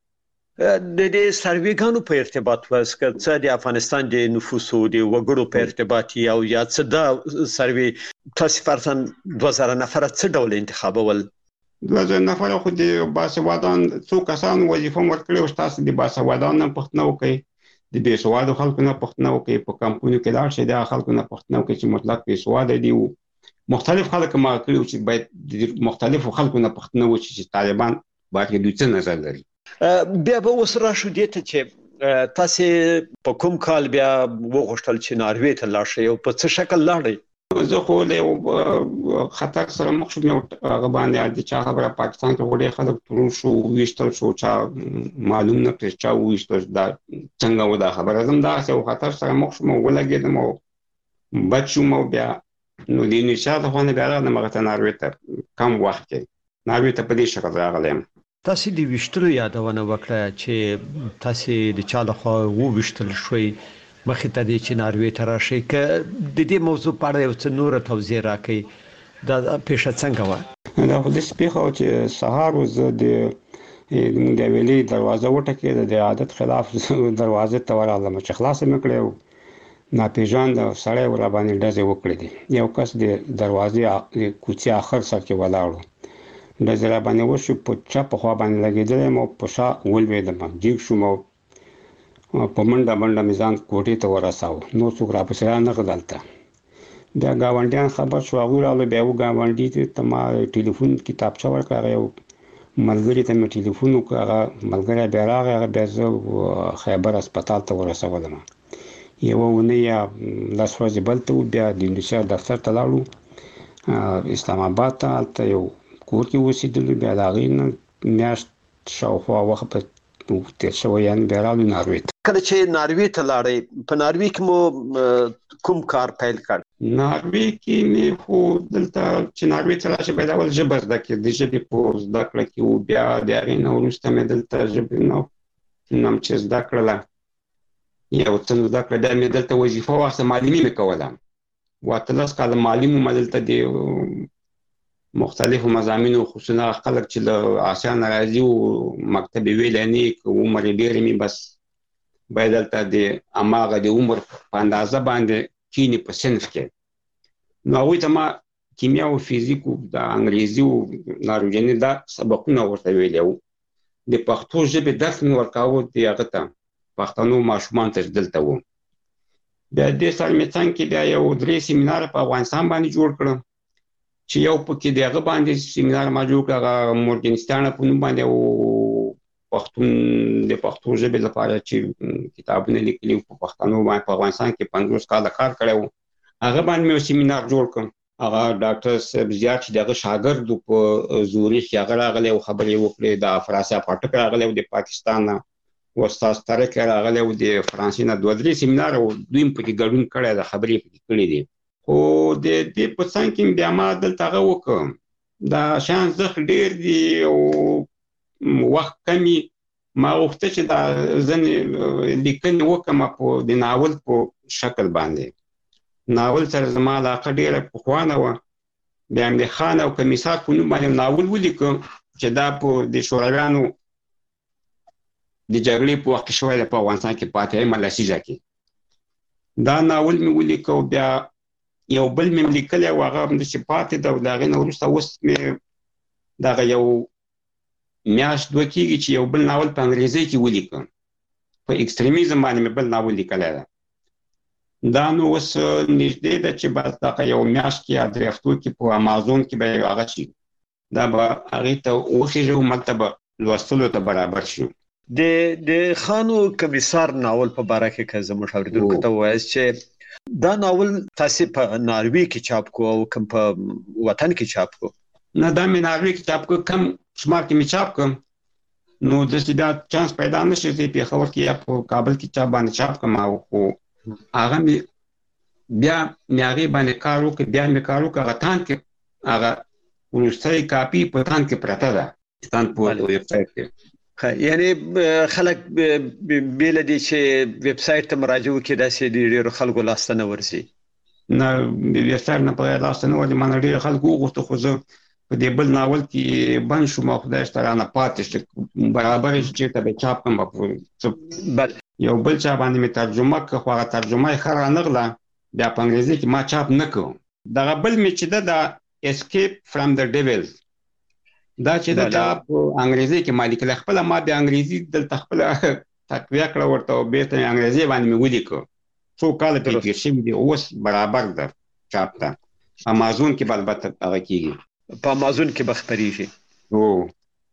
د دې سروېګانو په ارتباط واسکه څه د افغانستان د نفوسو د وګړو په ارتباط او یا څه د سروې تاسو فرضاً 2000 نفر څه ډول انتخابول؟ 2000 نفر خو د باسوادان څو کسانو وظیفه ورکړې او تاسو د باسوادان نه پوښتنه وکړئ، د بې سوادو خلکو نه پوښتنه وکړئ، په کمپونو کې لاړ شئ د خلکو نه پوښتنه وکړئ چې مطلق بې سواده دي. مختلف خلک ما کړو چې باید د مختلفو خلکو نه پوښتنه وشي چې طالبان باید دوی څه نظر لري. بیا به اوس راشو دې ته چې تاسو په کوم کال بیا وغوښتل چې ناروې ته لاړ شئ او په څه شکل لاړئ؟ زه خو له خطر سره مخ شوم، هغه باندې د چا خبره پاکستان کې وړي خلک ترور شو ویشتل شو، چا معلوم نه کړ چا ویشتل، دا څنګه و دا خبره زم دا یو خطر سره مخ شوم ولګېدم او بچ شوم. بیا نو د نشاط خو نه بیا راغلم هغه ته ناروې ته کم وخت کې ناروې ته په دې شکل راغلم. تاسو د ویشتلو یادونه وکړه چې تاسو د چا لخوا وویشتل شوي مخې ته دې چې ناروې ته راشئ، که د دې موضوع په اړه یو څه نوره توضیح راکړئ، دا پیښه څنګه وه؟ دا خو داسې پیښه وه چې سهار زه د حویلۍ دروازه وټکېده، د عادت خلاف دروازې ته ورغلم چې خلاصه مې کړې او ناپېژانده سړی ورباندې ډزې وکړې دي. یو کس د دروازې د کوڅې اخر سر کې ولاړ و، ډزې راباندې وشو، په چپ خوا باندې لګېدلی او په شا ولوېدم، جګ شوم او په منډه مې ځان کوټې ته ورساوه، نور څوک راپسې رانغلل دلته. بیا ګاونډیان خبر شو، هغوی راغلل، بیا یو ګاونډي ته ما ټلیفون کتابچه ورکړه، هغه یو ملګري ته مې ټلیفون وکړ، هغه ملګری بیا راغی، هغه بیا زه خیبر هسپتال ته ورسولم. یوه اونۍ یا 10 ورځې بلته و، بیا د انډوسیار دفتر ته لاړو اسلام آباد ته، هلته یو کور کې اوسېدلو. بیا د هغې نه میاشت شاوخوا وخت په تیر شوی، یعنې بیا راغلو ناروې ته. کله چې ناروې ته لاړئ، په ناروې کې مو کوم کار پیل کړ؟ ناروې کې مې خو دلته چې ناروې ته راشي باید اول ژبه زده کړې، د ژبې په زده کړه کې و. بیا د هغې نه وروسته مې دلته ژبې نه چې زده کړله، یو څه زده کړه، بیا مې دلته وظیفه واخیسته، معلمي مې کوله، 18 کاله معلم وم دلته د مختلفو مضامینو، خصوصا خلک چې له آسیان راځي او مکتب ویلی نه که عمر یې ډېر وي، بس باید دلته د هماغه د عمر په اندازه باندې کینې په صنف کې. نو هغوی ته ما کیمیا او فیزیک او د انګریزي او ناروژني دا سبقونه ورته ویلي وو. د پښتو ژبې درس مې ورکاوه د هغه ته، پښتنو ماشومانو ته چې دلته وو. بیا دې سره مې څنګ کې بیا یو 3 سیمینار په افغانستان باندې جوړ کړم، چې یو پکې د هغه باندې سیمینار ما جوړ کړ، هغه مورګنسټان په نوم باندې، او پښتون د پښتو ژبې لپاره چې کتابونه لیکلي په پښتنو باندې په افغانستان کې 50 کاله کار کړی و، هغه باندې مې سیمینار جوړ کړ. هغه ډاکټر صاحب زیات چې دغه شاګرد په زورخ کې هغه راغلی او خبرې وکړې، د افراسیاب خټک راغلی د پاکستان نه، استاد طارق راغلی او د فرانسې نه، 2-3 سیمینار او دوی پکې ګډون کړی، د خبرې پکې کړې دي. خو د دې په څنګ کې بیا ما دلته هغه وکړم، دا شیان زښت ډېر دي او وخت کمي، ما غوښته چې دا ځینې لیکنې وکړم په د ناول په شکل باندې. ناول سره زما علاقه ډېره پخوانه وه، بیا مې د خان او کمیسار په نوم باندې ناول ولیکم چې دا په د شورویانو د جګړې په وخت کې شوی دی په افغانستان کې، په اتیایمه لسیزه کې. دا ناول مې ولیکه، بیا یو بل مې لیکلی و، هغه همداسې پاتې ده، او د هغې نه وروسته اوس مې دغه یو میاشت 2 کېږي چې یو بل ناول په انګریزۍ کې ولیکم، په ایکستریمیزم باندې مې بل ناول لیکلی ده. دا نو اوس نږدې ده چې بس دغه یو میاشت کې یا 3 هفتو کې په امازون کې به هغه شي، دا به هغې ته وخېږي، هملته به لوستلو ته برابر شي. د خانو کمیسار ناول په باره کې که زموږ اورېدونکو ته ووایاست چې دا ناول تاسو په ناروې کې چاپ کو او کوم په وطن کې چاپ کو؟ نه، دا مې ناروې کې چاپ کو، کم شمار کې مې چاپ کړم، نو داسې بیا چانس پیدا نه شي چې پېښور کې یا په کابل کې چاپ باندې چاپ کړم، خو هغه مې بیا مې هغې باندې کار وکړ، بیا مې کار وکړ، هغه تان کې هغه وروستی کاپي په تان کې پرته ده، تان په ویب سایټ کې. یعنی خلک بیل دي چې ویب سایټ ته مراجعه وکړي داسې ډیرو خلکو لاس ته نه ورځي؟ نه، ویب سایټ نه په لاس ته نه ورځي. ما نه ډېر خلکو وغوښتل، خو زه په دې بل ناول کې بند شوم او خدای شته رانه پاتې شو، برابر یې چېرته به چاپ کړم. یو بل چا باندې مې ترجمه کړه، خو هغه ترجمه یې ښه رانغله، بیا په انګریزي کې ما چاپ نه کړو. دغه بل مې چې ده د اسکیپ فرام د ډیول، دا چې ده دا په انګریزي کې ما لیکله، خپله ما بیا انګریزي دلته خپله تقویه کړه ورته، او بېرته مې انګریزي باندې مې ولیکه. څو کاله پرې تېر شوي دي، اوس برابر ده چاپ ته. امازون کې به البته هغه کېږي، په امازون کې به خپرېږي.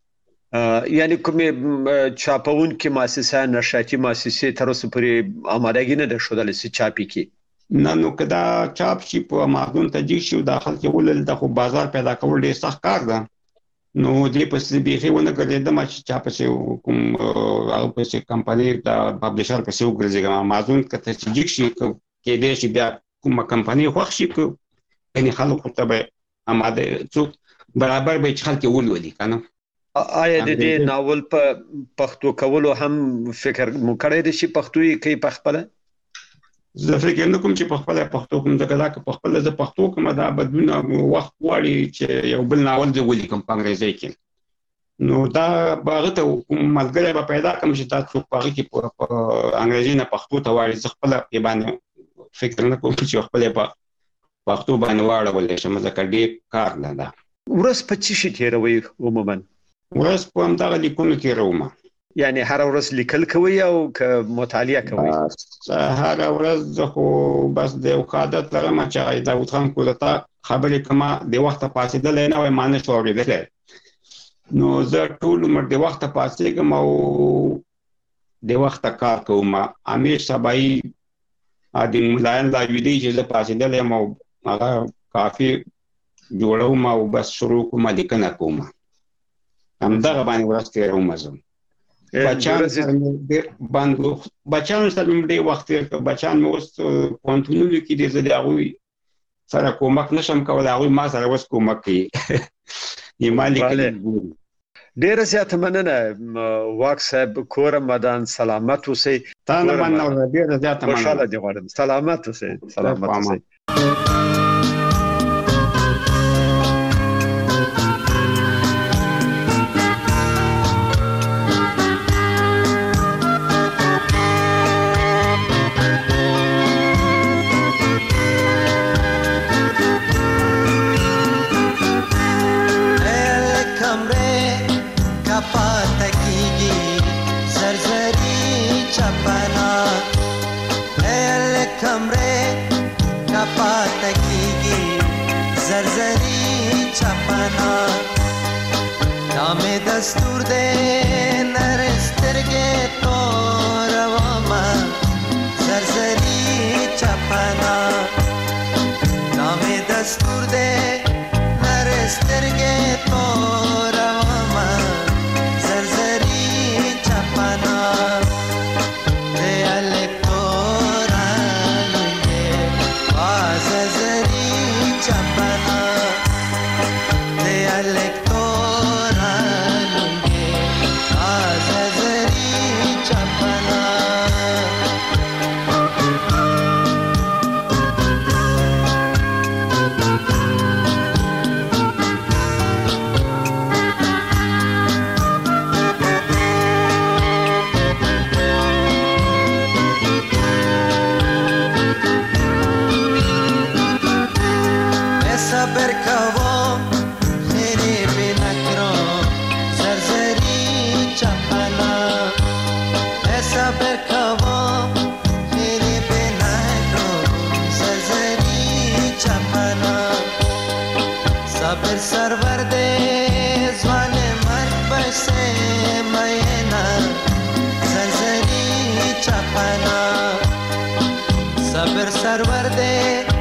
یعنی کومې چاپونکې مؤسسه، نشراتي مؤسسې تر اوسه پورې آمادګي نه ده ښودلې چې چاپ یې کړي؟ نه، نو که دا چاپ شي په امازون ته جګ شي، دا خلک یې ولېده، خو بازار پیدا کول ډېر سخت کار ده. نو دې پسې بیخي ونه ګرځېدم چې چا پسې کوم هغه پسې کمپنۍ د پبلیشر پسې وګرځېږم. امازون که ته چې جګ شي، کېدای شي بیا کومه کمپنۍ خوښ شي، یعنې خلکو ته به اماده څوک برابر به چې خلک یې ولولي که نه. آیا د دې ناول په پښتو کولو هم فکر مو کړی دی چې پښتو یې کوي په خپله؟ زه فکر نه کوم چې په خپله پښتو کوم، ځکه دا که په خپله زه پښتو کوم، دا بدلونه وخت غواړي چې یو بل ناول زه ولیکم په انګریزي کې. نو دا به هغه ته کوم ملګری به پیدا کړم چې دا څوک په هغه کې په انګریزي نه پښتو ته واړي. زه خپله یې باندې فکر نه کوم چې خپله یې په پښتو باندې واړولی شم، ځکه ډېر کار نه ده. ورځ په څه شي تېروئ عموما؟ ورځ په همدغه لیکونو تېروم. یعنی هر ورځ لیکل کوئ او که مطالعه کوئ؟ هر ورځ زه خو بس د یو عادت لرم چې داود خان کودتا خبرې کومه د وخته پاڅېدلی نه وای، ما نه شو اورېدلی. نو زه ټول عمر د وخته پاڅېږم او د وخته کار کوم. امیر سبایي د ملایان لا ویدي چې زه پاڅېدلی یم او هغه کافي جوړوم او بس شروع کوم لیکنه کوم. همدغه باندې ورځ تېروم زه. بچیانو سره مې ډېر وخت تېر کړ. بچیان مې اوس پوهنتونونو کې دي، زه د هغوی سره کومک نشم کولی، هغوی ما سره اوس کومک کوي. ما لیکلي ګوري. ډېره زیاته مننه واک صاحب، کور مدان، سلامت اوسئ. تا نه مننه، ډېره زیاته مننه. خوشحاله دې غواړم. سلامت اوسئ. سلامت اوسئ. دستور دې نر سترګې تورواما زرزري چپنا، نامې دستور دې نر سترګې تورواما زرزري چپنا، دې الکتورال دې واز زرزري چپنا، دې الکتورال सरवर दे ज़वाने मर्ग बसे मैना ज़रज़री चपना, सब्र सरवर दे